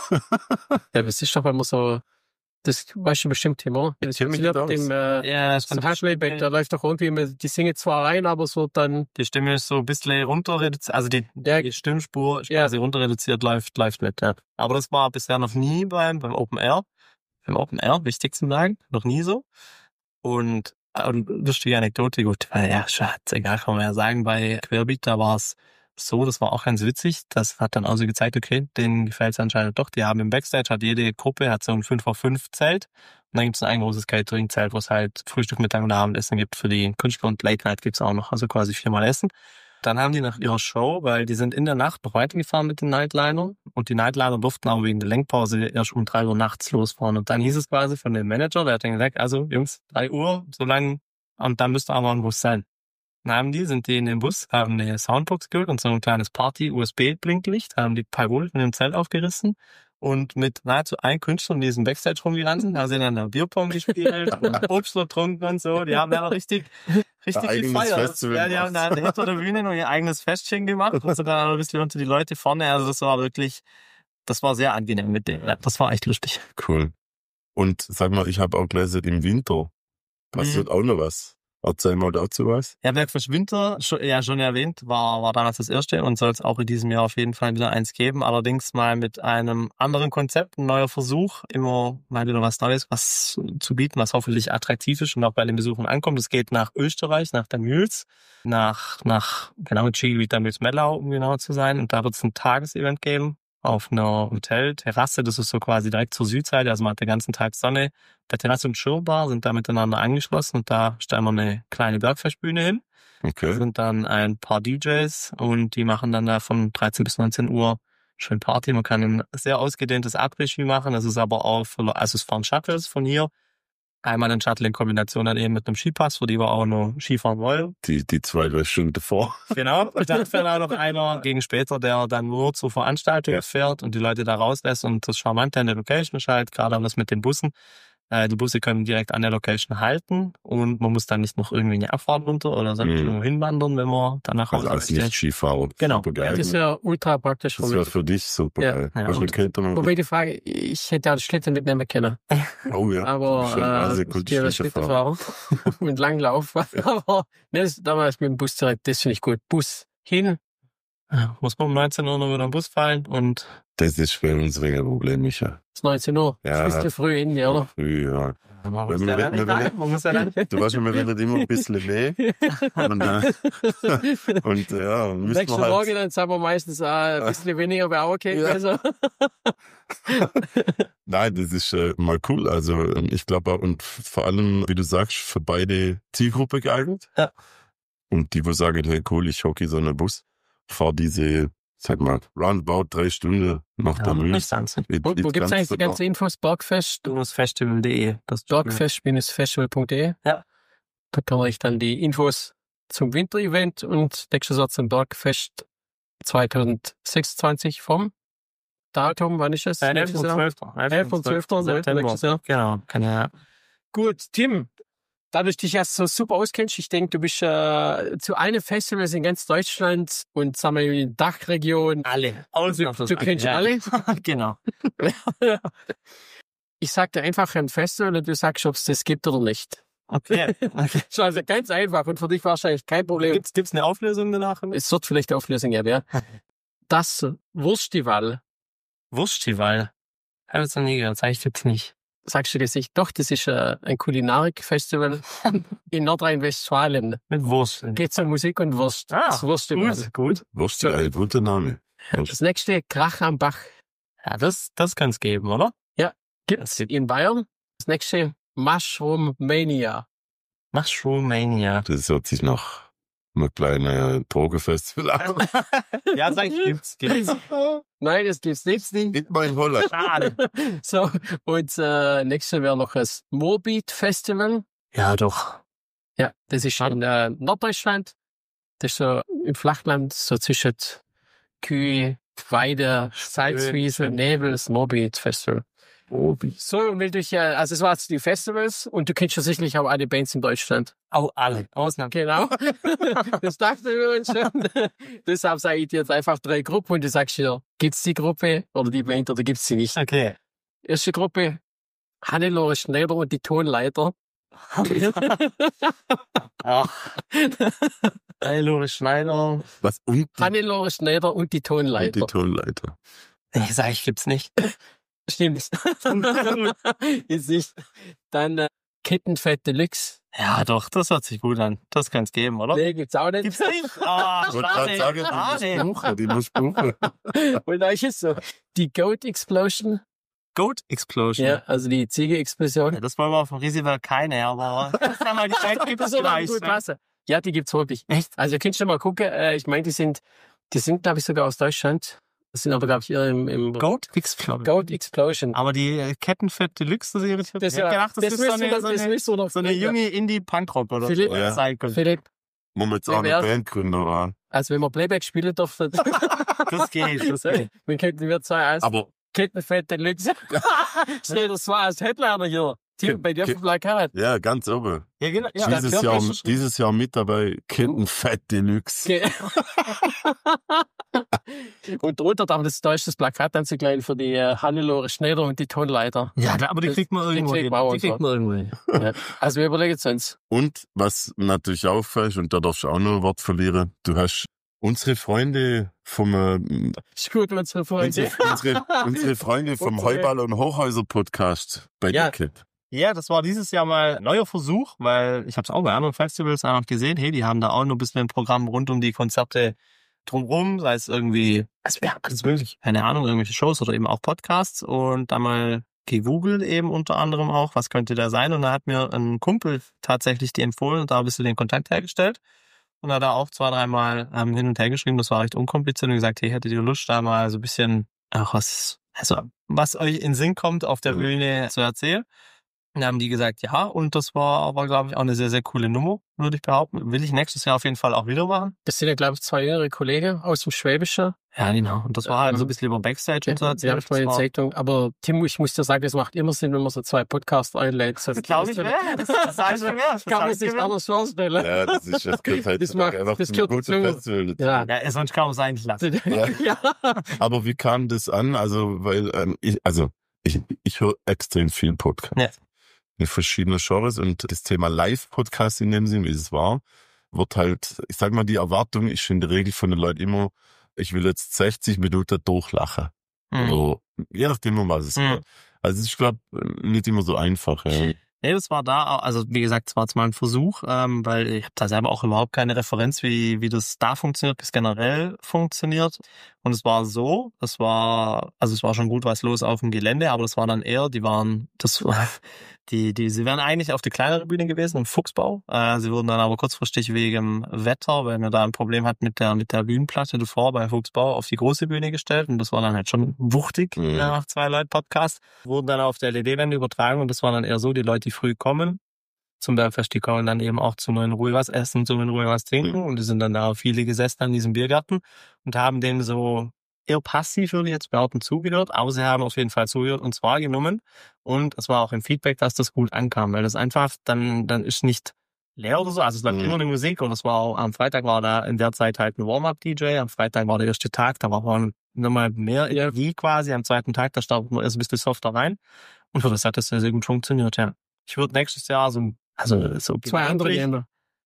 Ja, das ist doch, wenn man so, das weißt du bestimmt, Tim, oder? Das kenn mich mit nicht aus. dem, äh, Ja, das so ein Halbplayback, da läuft doch irgendwie immer, die singen zwar rein, aber es wird dann, Die Stimme ist so ein bisschen runter reduziert, also die, Ja. die Stimmspur ist Ja. quasi runter reduziert, läuft, läuft mit. Ja. Aber das war bisher noch nie beim, beim Open Air. Beim Open Air, wichtig zu sagen, noch nie so. Und, und lustige Anekdote, gut, weil ja, Schatz, egal, kann man ja sagen, bei Querbeat, da war es so, das war auch ganz witzig, das hat dann also gezeigt, okay, denen gefällt es anscheinend doch, die haben im Backstage, hat jede Gruppe, hat so ein fünf auf fünf Zelt, und dann gibt's ein großes Catering-Zelt, wo es halt Frühstück, Mittag und Abendessen gibt für die Künstler, und Late Night gibt's auch noch, also quasi viermal Essen. Dann haben die nach ihrer Show, weil die sind in der Nacht noch weitergefahren mit den Nightlinern, und die Nightliner durften aber wegen der Lenkpause erst um drei Uhr nachts losfahren, und dann hieß es quasi von dem Manager, der hat dann gesagt, also Jungs, drei Uhr, so lang, und dann müsst ihr aber ein Bus sein. Dann haben die, sind die in den Bus, haben eine Soundbox geholt und so ein kleines Party-U S B-Blinklicht, haben die Parole von dem Zelt aufgerissen und mit nahezu allen Künstlern, die in diesem Backstage rumgerannt sind, haben sie dann da Bierpong gespielt und Obstler getrunken und so. Die haben dann richtig, richtig Ein eigenes gefeiert. Festival Ja, die haben dann hinter der Bühne noch ihr eigenes Festchen gemacht und so dann ein bisschen unter die Leute vorne. Also das war wirklich, das war sehr angenehm mit denen. Das war echt lustig. Cool. Und sag mal, ich habe auch gelesen, im Winter passiert Mhm. auch noch was. Erzähl mal dazu was. Ja, Bergfisch Winter, schon, ja schon erwähnt, war, war damals das erste und soll es auch in diesem Jahr auf jeden Fall wieder eins geben. Allerdings mal mit einem anderen Konzept, ein neuer Versuch, immer mal wieder was Neues, was zu bieten, was hoffentlich attraktiv ist und auch bei den Besuchern ankommt. Es geht nach Österreich, nach der Mühls, nach, nach, genau, Skigebiet Mühls Mellau, um genau zu sein. Und da wird es ein Tagesevent geben auf einer Hotelterrasse. Das ist so quasi direkt zur Südseite, also man hat den ganzen Tag Sonne. Der Terrasse und Schirmbar sind da miteinander angeschlossen und da stellen wir eine kleine Bergfestbühne hin. Da Okay. sind dann ein paar D Js und die machen dann da von dreizehn bis neunzehn Uhr schön Party. Man kann ein sehr ausgedehntes Après-Ski machen. Das ist aber auch, für, also es fahren Shuttles von hier. Einmal ein Shuttle in Kombination dann eben mit einem Skipass, für die wir auch noch Skifahren wollen. Die, die zwei, drei Stunden davor. Genau. Und dann fährt auch noch einer gegen später, der dann nur zur Veranstaltung Ja. fährt und die Leute da rauslässt. Und das Charmante an der Location ist halt, gerade auch das mit den Bussen. Äh, die Busse können direkt an der Location halten und man muss dann nicht noch irgendwie eine Abfahrt runter oder sonst Mhm. irgendwo hinwandern, wenn man danach Also als Nicht-Skifahrer. Genau. Super das geil. ist ja ultra praktisch. Das wäre für dich super Ja. geil. Ja. Hast du eine Kette? Wobei die Frage, ich hätte ja den Schlitten nicht nehmen können. Oh ja. Aber Schön. Also äh, gut, ich gehe Schlittenfahrer. Schlittenfahren mit Langlauf. Aber ne, das, damals mit dem Bus direkt, das finde ich gut. Bus hin. Ja, muss man um neunzehn Uhr noch wieder am Bus fallen und Das ist für uns wegen ein Problem, Micha. Ist neunzehn Uhr. Ja. Das bist du früh hin, ja, oder? Früh, ja. man muss muss ja ja nicht- dann, man muss ja dann. Du weißt schon, wir werden immer ein bisschen mehr. Und, äh, und ja, müssen Nächste wir halt, Morgen dann sagen wir meistens äh, ein bisschen weniger wäre auch okay. Ja. Also. nein, das ist äh, mal cool. Also ähm, ich glaube auch, und vor allem, wie du sagst, für beide Zielgruppe geeignet. Ja. Und die, wo sagen, hey cool, ich hocke so einen Bus, fahr diese, sag mal, roundabout drei Stunden nach der Mühle. nicht Sanzen. Ich- Wo, ich wo gibt's kann's eigentlich die sogar- ganzen Infos? Bergfest, Festival punkt de. Das bergfest-festival punkt de. Ja. Da kann man euch dann die Infos zum Winterevent und nächstes Jahr zum Bergfest zwanzig sechsundzwanzig vom Datum, wann ist es? elf Nächstes und Jahr? zwölf. elf und zwölf. nächstes Jahr. Genau. Kann ja. Gut, Tim, da du dich ja so super auskennst, ich denke, du bist äh, zu einem Festivals in ganz Deutschland und sagen wir in der Dachregion. Alle. Du, du kennst alle. Genau. Ich sag dir einfach ein Festival und du sagst, ob es das gibt oder nicht. Okay. okay. So, also ganz einfach und für dich wahrscheinlich kein Problem. Gibt's, gibt's eine Auflösung danach? Es wird vielleicht eine Auflösung geben, ja. Das Wurstival, Wurstfestival. Habe ich noch nie gehört. Sag ich jetzt nicht. sagst du das nicht? Doch, das ist äh, ein Kulinarik-Festival in Nordrhein-Westfalen. Mit Wurst. Geht's um Musik und Wurst. Ah, das Wurstival. Gut, gut. Wurst, ein guter Name. Das nächste, Krach am Bach, Ja, das, das kann's geben, oder? gibt's in Bayern. Das nächste, Mushroom Mania. Mushroom Mania. Das hört sich nach einem kleinen Drogenfestival an. Ja, sag ich, gibt's, gibt's. Nein, das gibt's nicht. Nicht mal in Holland. Schade. So, und äh, nächste wäre noch das Moabit Festival. Ja, doch. Ja, das ist in äh, Norddeutschland. Das ist so im Flachland, so zwischen Kühe, Weide, Salzwiese, Nebel, Morbid Festival. So, und will dich, also es waren jetzt die Festivals und du kennst ja sicherlich auch alle Bands in Deutschland. Auch alle. Ausnahme. Genau. Das dachten wir uns schon. Deshalb sage ich dir jetzt einfach drei Gruppen und du sagst dir, gibt's die Gruppe oder die Band oder gibt's sie nicht? Okay. Erste Gruppe, Hannelore Schneider und die Tonleiter. Hannelore Schneider. Was? Und die, Hannelore Schneider und die und Tonleiter. die Tonleiter. Ich sag, ich gibt's nicht. Stimmt. Ist nicht. Dann äh, Kettenfett Deluxe. Ja, doch, das hört sich gut an. Das kann's geben, oder? Nee, gibt's auch nicht. Gibt's nicht? Ah, Ich wollte gerade sagen, die muss buchen, die muss buchen. Und da ist es so. Die Goat Explosion. Goat Explosion. Ja, also die Ziege-Explosion. Ja, das wollen wir auf dem Risiberg keine, aber sag mal, die Zeit gibt es soll aber vielleicht. gut Ne? passen. Ja, die gibt's wirklich. Echt? Also ihr könnt schon mal gucken. Äh, ich meine, die sind, die sind, glaube ich, sogar aus Deutschland. Das sind aber, glaube ich, eher im, im Goat Explosion. Goat Explosion. Aber die äh, Kettenfett Deluxe, das irritiert Das mich. Ich hab ja- gedacht, das, das ist so müsst ihr eine, doch- so das eine, müsst ihr doch- so eine ja. junge Indie-Punk-Rock oder Philipp, so ja. sein können. Philipp, Muss man jetzt auch eine Wer- Band gründen, oder? also wenn wir Playback spielen dürfen, Das geht, das geht. wir könnten wir zwei als Aber Kettenfett Deluxe. Stell das war als Headliner hier. Tim, Ke- bei dir Ke- auf dem Plakat. ja, ganz oben. Ja, genau. Ja, dieses, das Jahr, gehört schon. dieses Jahr mit dabei Kettenfett Deluxe. Ge- Und drunter darf das deutsche Plakat dann zu klein für die äh, Hannelore Schneider und die Tonleiter. Ja, da- aber die Das- kriegt man die irgendwo kriegt hin. man auch Die kriegt so. man irgendwo hin. Ja. Also wir überlegen es uns. Und was natürlich auffällt, und da darfst du auch noch ein Wort verlieren, du hast unsere Freunde vom äh, Ist gut, wenn es so unsere, unsere, unsere Freunde vom Unsere- Heuballer und Hochhäuser Podcast bei Ja. dir gehabt. Ja, das war dieses Jahr mal ein neuer Versuch, weil ich habe es auch bei anderen Festivals einfach gesehen, hey, die haben da auch noch ein bisschen ein Programm rund um die Konzerte drumherum, sei es irgendwie, also ja, alles möglich, keine Ahnung, irgendwelche Shows oder eben auch Podcasts und da mal gegoogelt eben unter anderem auch, was könnte da sein und da hat mir ein Kumpel tatsächlich die empfohlen und da ein bisschen den Kontakt hergestellt und hat da auch zwei, dreimal ähm, hin und her geschrieben, das war recht unkompliziert und gesagt, hey, hättet ihr Lust da mal so ein bisschen, ach, was, also was euch in den Sinn kommt, auf der Bühne zu erzählen. Dann haben die gesagt, ja, und das war aber, glaube ich, auch eine sehr, sehr coole Nummer, würde ich behaupten. Will ich nächstes Jahr auf jeden Fall auch wieder machen. Das sind ja, glaube ich, zwei jüngere Kollegen aus dem Schwäbischen. Ja, genau. Und das war halt so ein bisschen über Backstage und so. Ja, erzählt. habe ich mal in Das der war- Zeitung. Aber Tim, ich muss dir sagen, das macht immer Sinn, wenn man so zwei Podcasts einlädt. Das glaube ich mehr. Das, das sag ich mir mehr. Das Kann man sag ich sich mir. anders vorstellen. Ja, das ist das gehört halt Das macht- einfach das zum gehört guten dazu. Festival dazu. Ja. Ja, sonst kann man es eigentlich lassen. Ja. Ja. Aber wie kam das an? Also, weil, ähm, ich, also, ich, ich höre extrem viel Podcast. Ja. In verschiedenen Genres und das Thema Live-Podcast in dem Sinn, wie es war, wird halt, ich sag mal, die Erwartung ist in der Regel von den Leuten immer, ich will jetzt sechzig Minuten durchlachen. Mhm. Oder, je nachdem, um was es Mhm. geht. Also, ich glaube, nicht immer so einfach. Ja. Nee, das war da, auch- also wie gesagt, es war jetzt mal ein Versuch, ähm, weil ich habe da selber auch überhaupt keine Referenz, wie wie das da funktioniert, wie es generell funktioniert. Und es war so, das war, also es war schon gut was los auf dem Gelände, aber das war dann eher, die waren, das war, die, die, sie wären eigentlich auf die kleinere Bühne gewesen, im Fuchsbau. Äh, sie wurden dann aber kurzfristig wegen Wetter, weil wir da ein Problem hatten mit der mit der Bühnenplatte davor bei Fuchsbau, auf die große Bühne gestellt und das war dann halt schon wuchtig Mhm. äh, nach zwei Leute Podcast. Wurden dann auf der L E D-Wände übertragen und das war dann eher so, die Leute, die früh kommen zum Bergfest, die kommen dann eben auch zum in Ruhe was essen, zum in Ruhe was trinken und die sind dann da viele gesessen an diesem Biergarten und haben dem so eher passiv, würde ich jetzt behaupten, zugehört, aber sie haben auf jeden Fall zugehört und zwar genommen und es war auch im Feedback, dass das gut ankam, weil das einfach dann dann ist nicht leer oder so, also es läuft Mhm. immer eine Musik und es war auch, am Freitag war da in der Zeit halt ein Warm-Up-D J, am Freitag war der erste Tag, da war man nochmal mehr Energie quasi, am zweiten Tag, da startet man erst ein bisschen softer rein und für das hat das sehr, sehr gut funktioniert, ja. Ich würde nächstes Jahr so, also so Zwei andere Länder.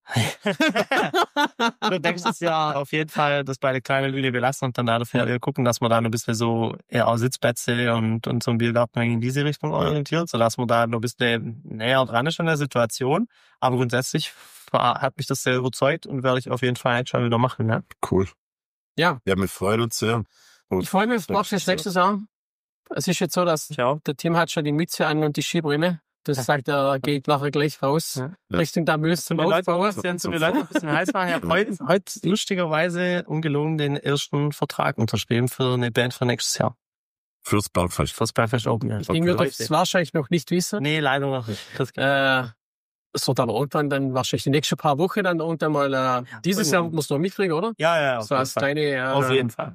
ich würde nächstes Jahr auf jeden Fall das bei der kleinen Bühne belassen und dann dafür ja. gucken, dass man da ein bisschen so eher auch Sitzplätze und, und so ein Biergarten in diese Richtung orientiert, sodass man da noch ein bisschen näher dran ist an der Situation. Aber grundsätzlich hat mich das sehr überzeugt und werde ich auf jeden Fall schon wieder machen. Ne? Cool. Ja. Ja, wir freuen uns sehr. Und Ich freue mich, was du nächstes Jahr. Es ist jetzt so, dass Ja. der Tim hat schon die Mütze an und die Skibrille. Das Ja. sagt er, geht nachher gleich raus. Ja. Richtung der Müll zum Die Leute, Aufbau. die zu den Leuten ein bisschen heiß machen. Ich habe heute, heute lustigerweise ungelogen den ersten Vertrag unterschrieben für eine Band für nächstes Jahr. fürs Bergfest. Fürs Bergfest Open. Ja. Ich denke, wir dürfen es wahrscheinlich noch nicht wissen. Nee, leider noch nicht. Das Äh, es wird aber irgendwann dann wahrscheinlich die nächsten paar Wochen dann irgendwann mal, äh, dieses Jahr muss noch mitkriegen, oder? ja, ja, auf So jeden als Fall. kleine, äh, Auf jeden Fall.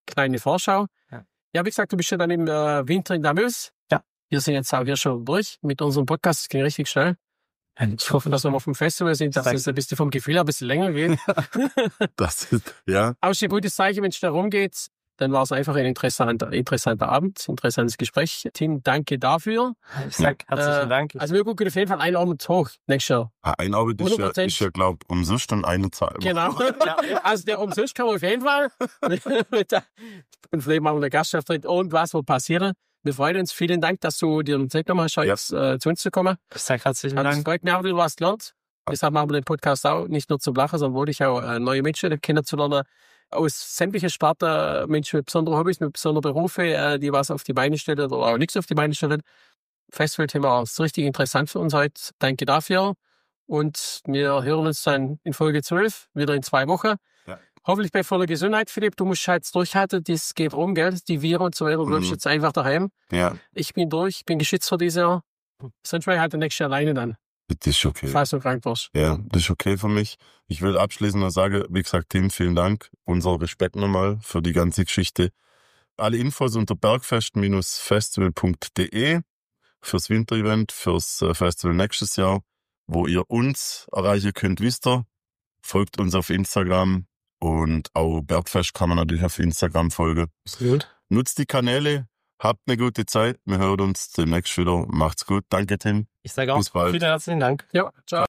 kleine Vorschau. Ja. Ja, wie gesagt, du bist ja dann im äh, Winter in Damös. Ja. Wir sind jetzt auch hier schon durch mit unserem Podcast. Es ging richtig schnell. Ich hoffe, dass wir auf dem Festival sind, dass es ein bisschen vom Gefühl her ein bisschen länger geht. Das ist, ja. Aber es ist ein gutes Zeichen, wenn es da rumgeht. Dann war es einfach ein interessanter, interessanter Abend, interessantes Gespräch. Tim, danke dafür. Ich sag herzlichen Äh, Dank. Also wir gucken auf jeden Fall einen Abend hoch nächstes Jahr. Ah, Ein Arbeit ist ja, hundert Prozent. ist ja glaube ich, umsonst und eine Zahl. Genau. Also der umsonst kann man auf jeden Fall. Und vielleicht machen wir einen Gastauftritt und was wird passieren. Wir freuen uns. Vielen Dank, dass du dir die Zeit genommen hast, heute Ja. äh, zu uns zu kommen. Ich sag herzlichen Hat Dank. freut mich auch, du hast gelernt. Deshalb machen wir den Podcast auch nicht nur zum Lachen, sondern wollte ich auch äh, neue Menschen kennenzulernen. Aus sämtlichen Sparten, Menschen mit besonderen Hobbys, mit besonderen Berufen, äh, die was auf die Beine stellen oder auch nichts auf die Beine stellen. Festivalthema ist richtig interessant für uns heute. Danke dafür. Und wir hören uns dann in Folge zwölf, wieder in zwei Wochen. Ja. Hoffentlich bei voller Gesundheit, Philipp. Du musst halt durchhalten, das geht rum, gell? Die Viren und so weiter. Du Mhm. bleibst jetzt einfach daheim. Ja, Ich bin durch, bin geschützt für dieses Jahr. Sonst wäre ich halt der nächste Jahr alleine dann, das ist okay. falls du krank wirst. Ja, das ist okay für mich. Ich will abschließend noch sagen, wie gesagt, Tim, vielen Dank. Unser Respekt nochmal für die ganze Geschichte. Alle Infos unter bergfest festival punkt de fürs Winterevent, fürs äh, Festival nächstes Jahr. Wo ihr uns erreichen könnt, wisst ihr. Folgt uns auf Instagram und auch Bergfest kann man natürlich auf Instagram folgen. Absolut. Nutzt die Kanäle, habt eine gute Zeit. Wir hören uns demnächst wieder. Macht's gut. Danke, Tim. Ich sage auch Bis bald. vielen herzlichen Dank. Ja, ciao.